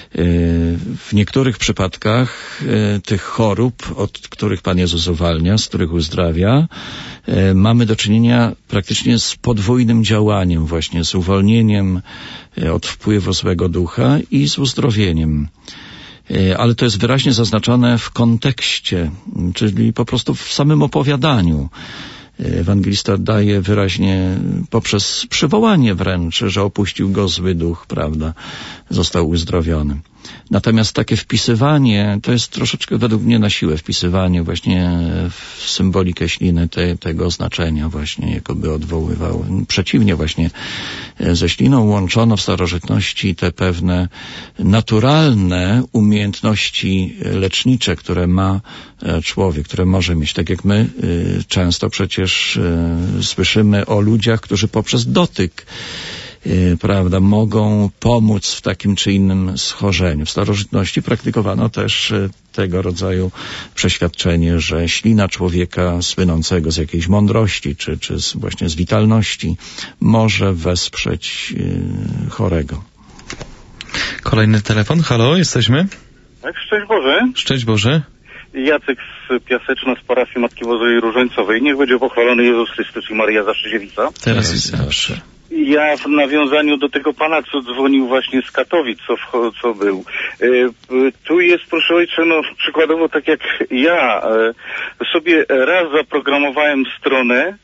w niektórych przypadkach tych chorób, od których Pan Jezus uwalnia, z których uzdrawia, mamy do czynienia praktycznie z podwójnym działaniem właśnie, z uwolnieniem od wpływu złego ducha i z uzdrowieniem. Ale to jest wyraźnie zaznaczone w kontekście, czyli po prostu w samym opowiadaniu. Ewangelista daje wyraźnie poprzez przywołanie wręcz, że opuścił go zły duch, prawda, został uzdrowiony. Natomiast takie wpisywanie, to jest troszeczkę według mnie na siłę wpisywanie właśnie w symbolikę śliny tego znaczenia właśnie, jakoby odwoływał. Przeciwnie właśnie, ze śliną łączono w starożytności te pewne naturalne umiejętności lecznicze, które ma człowiek, które może mieć. Tak jak my często przecież słyszymy o ludziach, którzy poprzez dotyk prawda, mogą pomóc w takim czy innym schorzeniu. W starożytności praktykowano też tego rodzaju przeświadczenie, że ślina człowieka słynącego z jakiejś mądrości, czy właśnie z witalności może wesprzeć chorego. Kolejny telefon. Halo, jesteśmy? Tak, szczęść Boże. Szczęść Boże. Jacek z Piaseczna, z parafii Matki Bożej Różańcowej. Niech będzie pochwalony Jezus Chrystus i Maria zawsze dziewica. Teraz i zawsze. Ja w nawiązaniu do tego pana, co dzwonił właśnie z Katowic, co był. Tu jest, proszę ojcze, no przykładowo tak jak ja sobie raz zaprogramowałem stronę,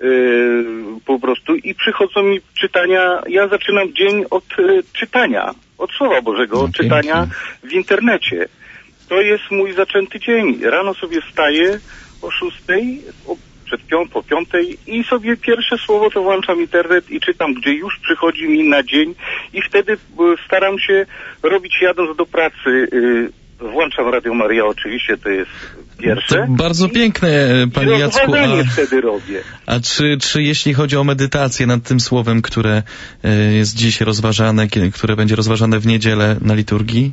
po prostu i przychodzą mi czytania, ja zaczynam dzień od czytania, od Słowa Bożego, od czytania w internecie. To jest mój zaczęty dzień. Rano sobie wstaję o 6:00, przed po 5:00 i sobie pierwsze słowo to włączam internet i czytam, gdzie już przychodzi mi na dzień i wtedy staram się robić jadąc do pracy. Włączam Radio Maria, oczywiście, to jest pierwsze. To bardzo piękne, panie Jacku. Wtedy robię. A czy jeśli chodzi o medytację nad tym słowem, które jest dziś rozważane, które będzie rozważane w niedzielę na liturgii?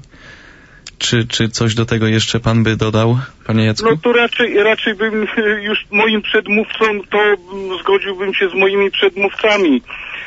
Czy coś do tego jeszcze pan by dodał, panie Jacku? No to raczej bym już moim przedmówcą, to zgodziłbym się z moimi przedmówcami,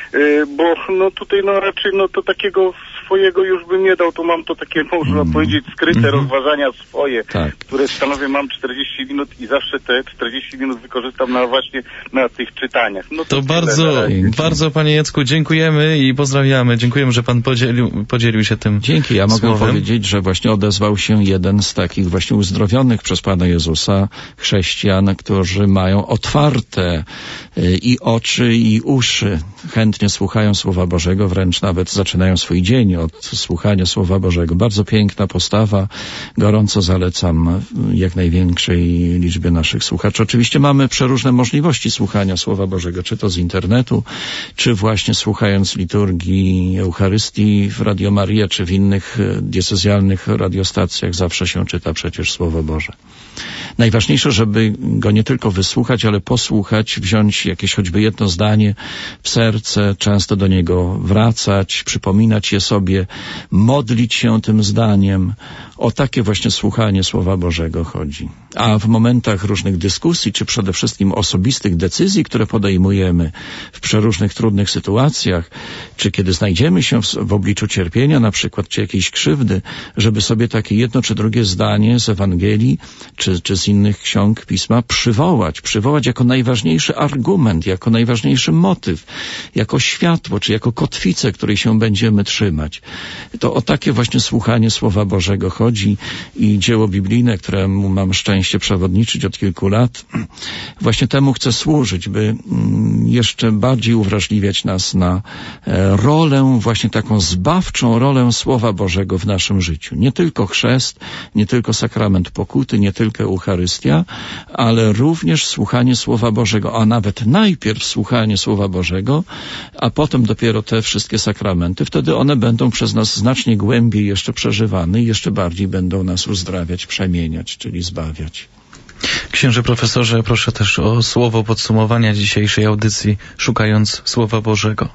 bo no tutaj no raczej no to takiego swojego już bym nie dał, to mam to takie, można powiedzieć, skryte rozważania swoje, które stanowię, mam 40 minut i zawsze te 40 minut wykorzystam na tych czytaniach. No to bardzo panie Jacku dziękujemy i pozdrawiamy. Dziękujemy, że pan podzielił się tym Dzięki, ja mogę powiedzieć, że właśnie odezwał się jeden z takich właśnie uzdrowionych przez Pana Jezusa chrześcijan, którzy mają otwarte i oczy, i uszy. Chętnie słuchają Słowa Bożego, wręcz nawet zaczynają swój dzień od słuchania Słowa Bożego. Bardzo piękna postawa. Gorąco zalecam jak największej liczbie naszych słuchaczy. Oczywiście mamy przeróżne możliwości słuchania Słowa Bożego, czy to z internetu, czy właśnie słuchając liturgii Eucharystii w Radio Maria, czy w innych diecezjalnych radiostacjach. Zawsze się czyta przecież Słowo Boże. Najważniejsze, żeby go nie tylko wysłuchać, ale posłuchać, wziąć jakieś choćby jedno zdanie w serce, często do niego wracać, przypominać je sobie, modlić się tym zdaniem. O takie właśnie słuchanie Słowa Bożego chodzi. A w momentach różnych dyskusji, czy przede wszystkim osobistych decyzji, które podejmujemy w przeróżnych trudnych sytuacjach, czy kiedy znajdziemy się w obliczu cierpienia na przykład, czy jakiejś krzywdy, żeby sobie takie jedno czy drugie zdanie z Ewangelii, czy z innych ksiąg Pisma przywołać jako najważniejszy argument, jako najważniejszy motyw, jako światło, czy jako kotwicę, której się będziemy trzymać. To o takie właśnie słuchanie Słowa Bożego chodzi i dzieło biblijne, któremu mam szczęście przewodniczyć od kilku lat, właśnie temu chce służyć, by jeszcze bardziej uwrażliwiać nas na rolę, właśnie taką zbawczą rolę Słowa Bożego w naszym życiu. Nie tylko chrzest, nie tylko sakrament pokuty, nie tylko Eucharystia, ale również słuchanie Słowa Bożego, a nawet najpierw słuchanie Słowa Bożego, a potem dopiero te wszystkie sakramenty. Wtedy one będą przez nas znacznie głębiej jeszcze przeżywane i jeszcze bardziej będą nas uzdrawiać, przemieniać, czyli zbawiać. Księże profesorze, proszę też o słowo podsumowania dzisiejszej audycji, szukając Słowa Bożego.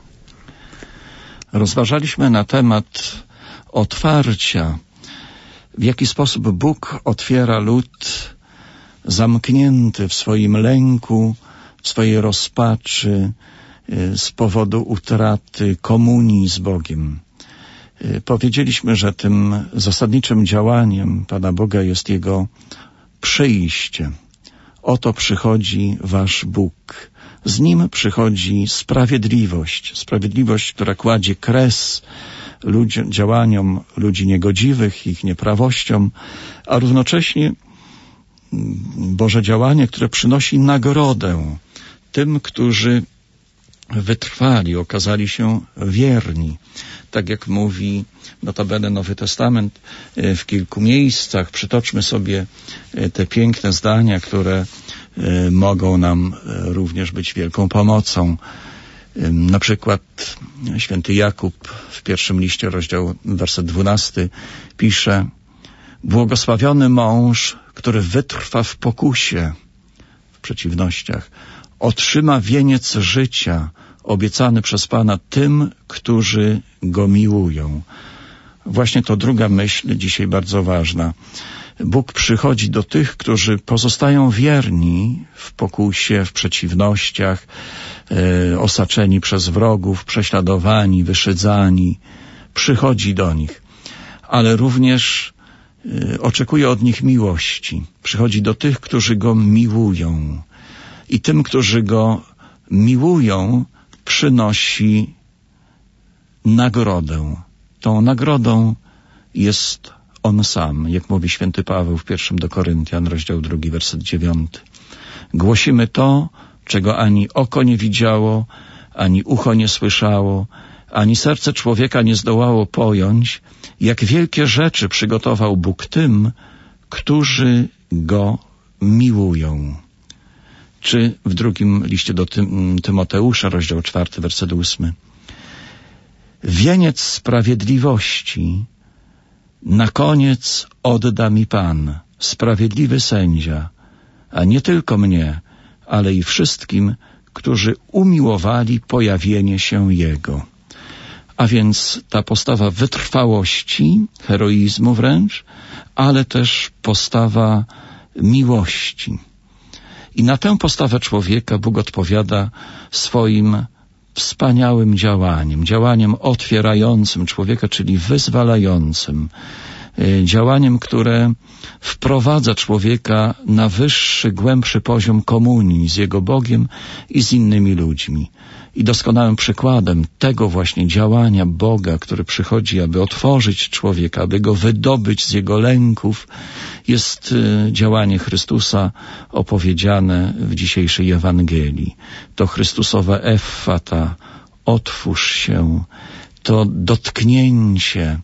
Rozważaliśmy na temat otwarcia, w jaki sposób Bóg otwiera lud zamknięty w swoim lęku, w swojej rozpaczy z powodu utraty komunii z Bogiem. Powiedzieliśmy, że tym zasadniczym działaniem Pana Boga jest Jego przyjście. Oto przychodzi wasz Bóg. Z Nim przychodzi sprawiedliwość, która kładzie kres działaniom ludzi niegodziwych, ich nieprawościom, a równocześnie Boże działanie, które przynosi nagrodę tym, którzy wytrwali, okazali się wierni. Tak jak mówi notabene Nowy Testament w kilku miejscach. Przytoczmy sobie te piękne zdania, które mogą nam również być wielką pomocą. Na przykład święty Jakub w pierwszym liście, rozdział, werset 12 pisze: błogosławiony mąż, który wytrwa w pokusie, w przeciwnościach, otrzyma wieniec życia, obiecany przez Pana tym, którzy Go miłują. Właśnie to druga myśl dzisiaj bardzo ważna. Bóg przychodzi do tych, którzy pozostają wierni w pokusie, w przeciwnościach, osaczeni przez wrogów, prześladowani, wyszydzani. Przychodzi do nich, ale również oczekuje od nich miłości. Przychodzi do tych, którzy Go miłują. I tym, którzy Go miłują, przynosi nagrodę. Tą nagrodą jest On sam, jak mówi święty Paweł w 1 do Koryntian, rozdział 2, werset 9. Głosimy to, czego ani oko nie widziało, ani ucho nie słyszało, ani serce człowieka nie zdołało pojąć, jak wielkie rzeczy przygotował Bóg tym, którzy Go miłują. Czy w drugim liście do Tymoteusza, rozdział 4, werset 8. Wieniec sprawiedliwości na koniec odda mi Pan, sprawiedliwy sędzia, a nie tylko mnie, ale i wszystkim, którzy umiłowali pojawienie się Jego. A więc ta postawa wytrwałości, heroizmu wręcz, ale też postawa miłości. I na tę postawę człowieka Bóg odpowiada swoim wspaniałym działaniem otwierającym człowieka, czyli wyzwalającym, działaniem, które wprowadza człowieka na wyższy, głębszy poziom komunii z jego Bogiem i z innymi ludźmi. I doskonałym przykładem tego właśnie działania Boga, który przychodzi, aby otworzyć człowieka, aby go wydobyć z jego lęków, jest działanie Chrystusa opowiedziane w dzisiejszej Ewangelii. To Chrystusowe Effata, otwórz się, to dotknięcie,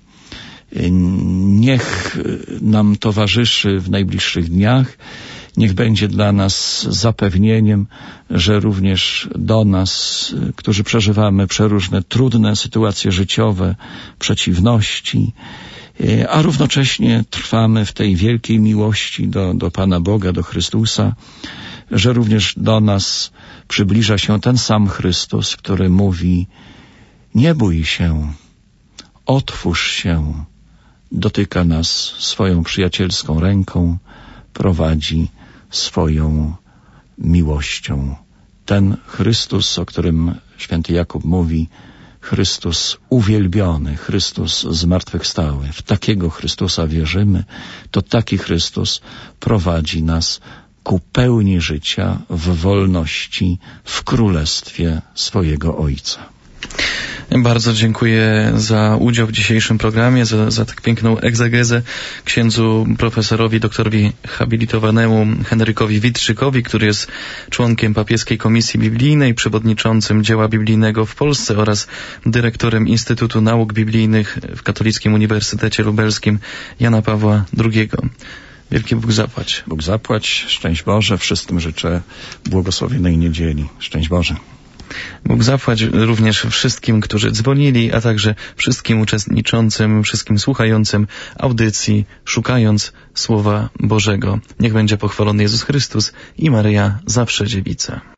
niech nam towarzyszy w najbliższych dniach, niech będzie dla nas zapewnieniem, że również do nas, którzy przeżywamy przeróżne trudne sytuacje życiowe, przeciwności, a równocześnie trwamy w tej wielkiej miłości do Pana Boga, do Chrystusa, że również do nas przybliża się ten sam Chrystus, który mówi: nie bój się, otwórz się, dotyka nas swoją przyjacielską ręką, prowadzi swoją miłością. Ten Chrystus, o którym święty Jakub mówi, Chrystus uwielbiony, Chrystus zmartwychwstały. W takiego Chrystusa wierzymy. To taki Chrystus prowadzi nas ku pełni życia w wolności, w królestwie swojego Ojca. Bardzo dziękuję za udział w dzisiejszym programie, za tak piękną egzegezę księdzu profesorowi, doktorowi habilitowanemu Henrykowi Wittrzykowi, który jest członkiem Papieskiej Komisji Biblijnej, przewodniczącym dzieła biblijnego w Polsce oraz dyrektorem Instytutu Nauk Biblijnych w Katolickim Uniwersytecie Lubelskim Jana Pawła II. Wielki Bóg zapłać. Bóg zapłać. Szczęść Boże. Wszystkim życzę błogosławionej niedzieli. Szczęść Boże. Bóg zapłać również wszystkim, którzy dzwonili, a także wszystkim uczestniczącym, wszystkim słuchającym audycji, szukając Słowa Bożego. Niech będzie pochwalony Jezus Chrystus i Maryja zawsze dziewica.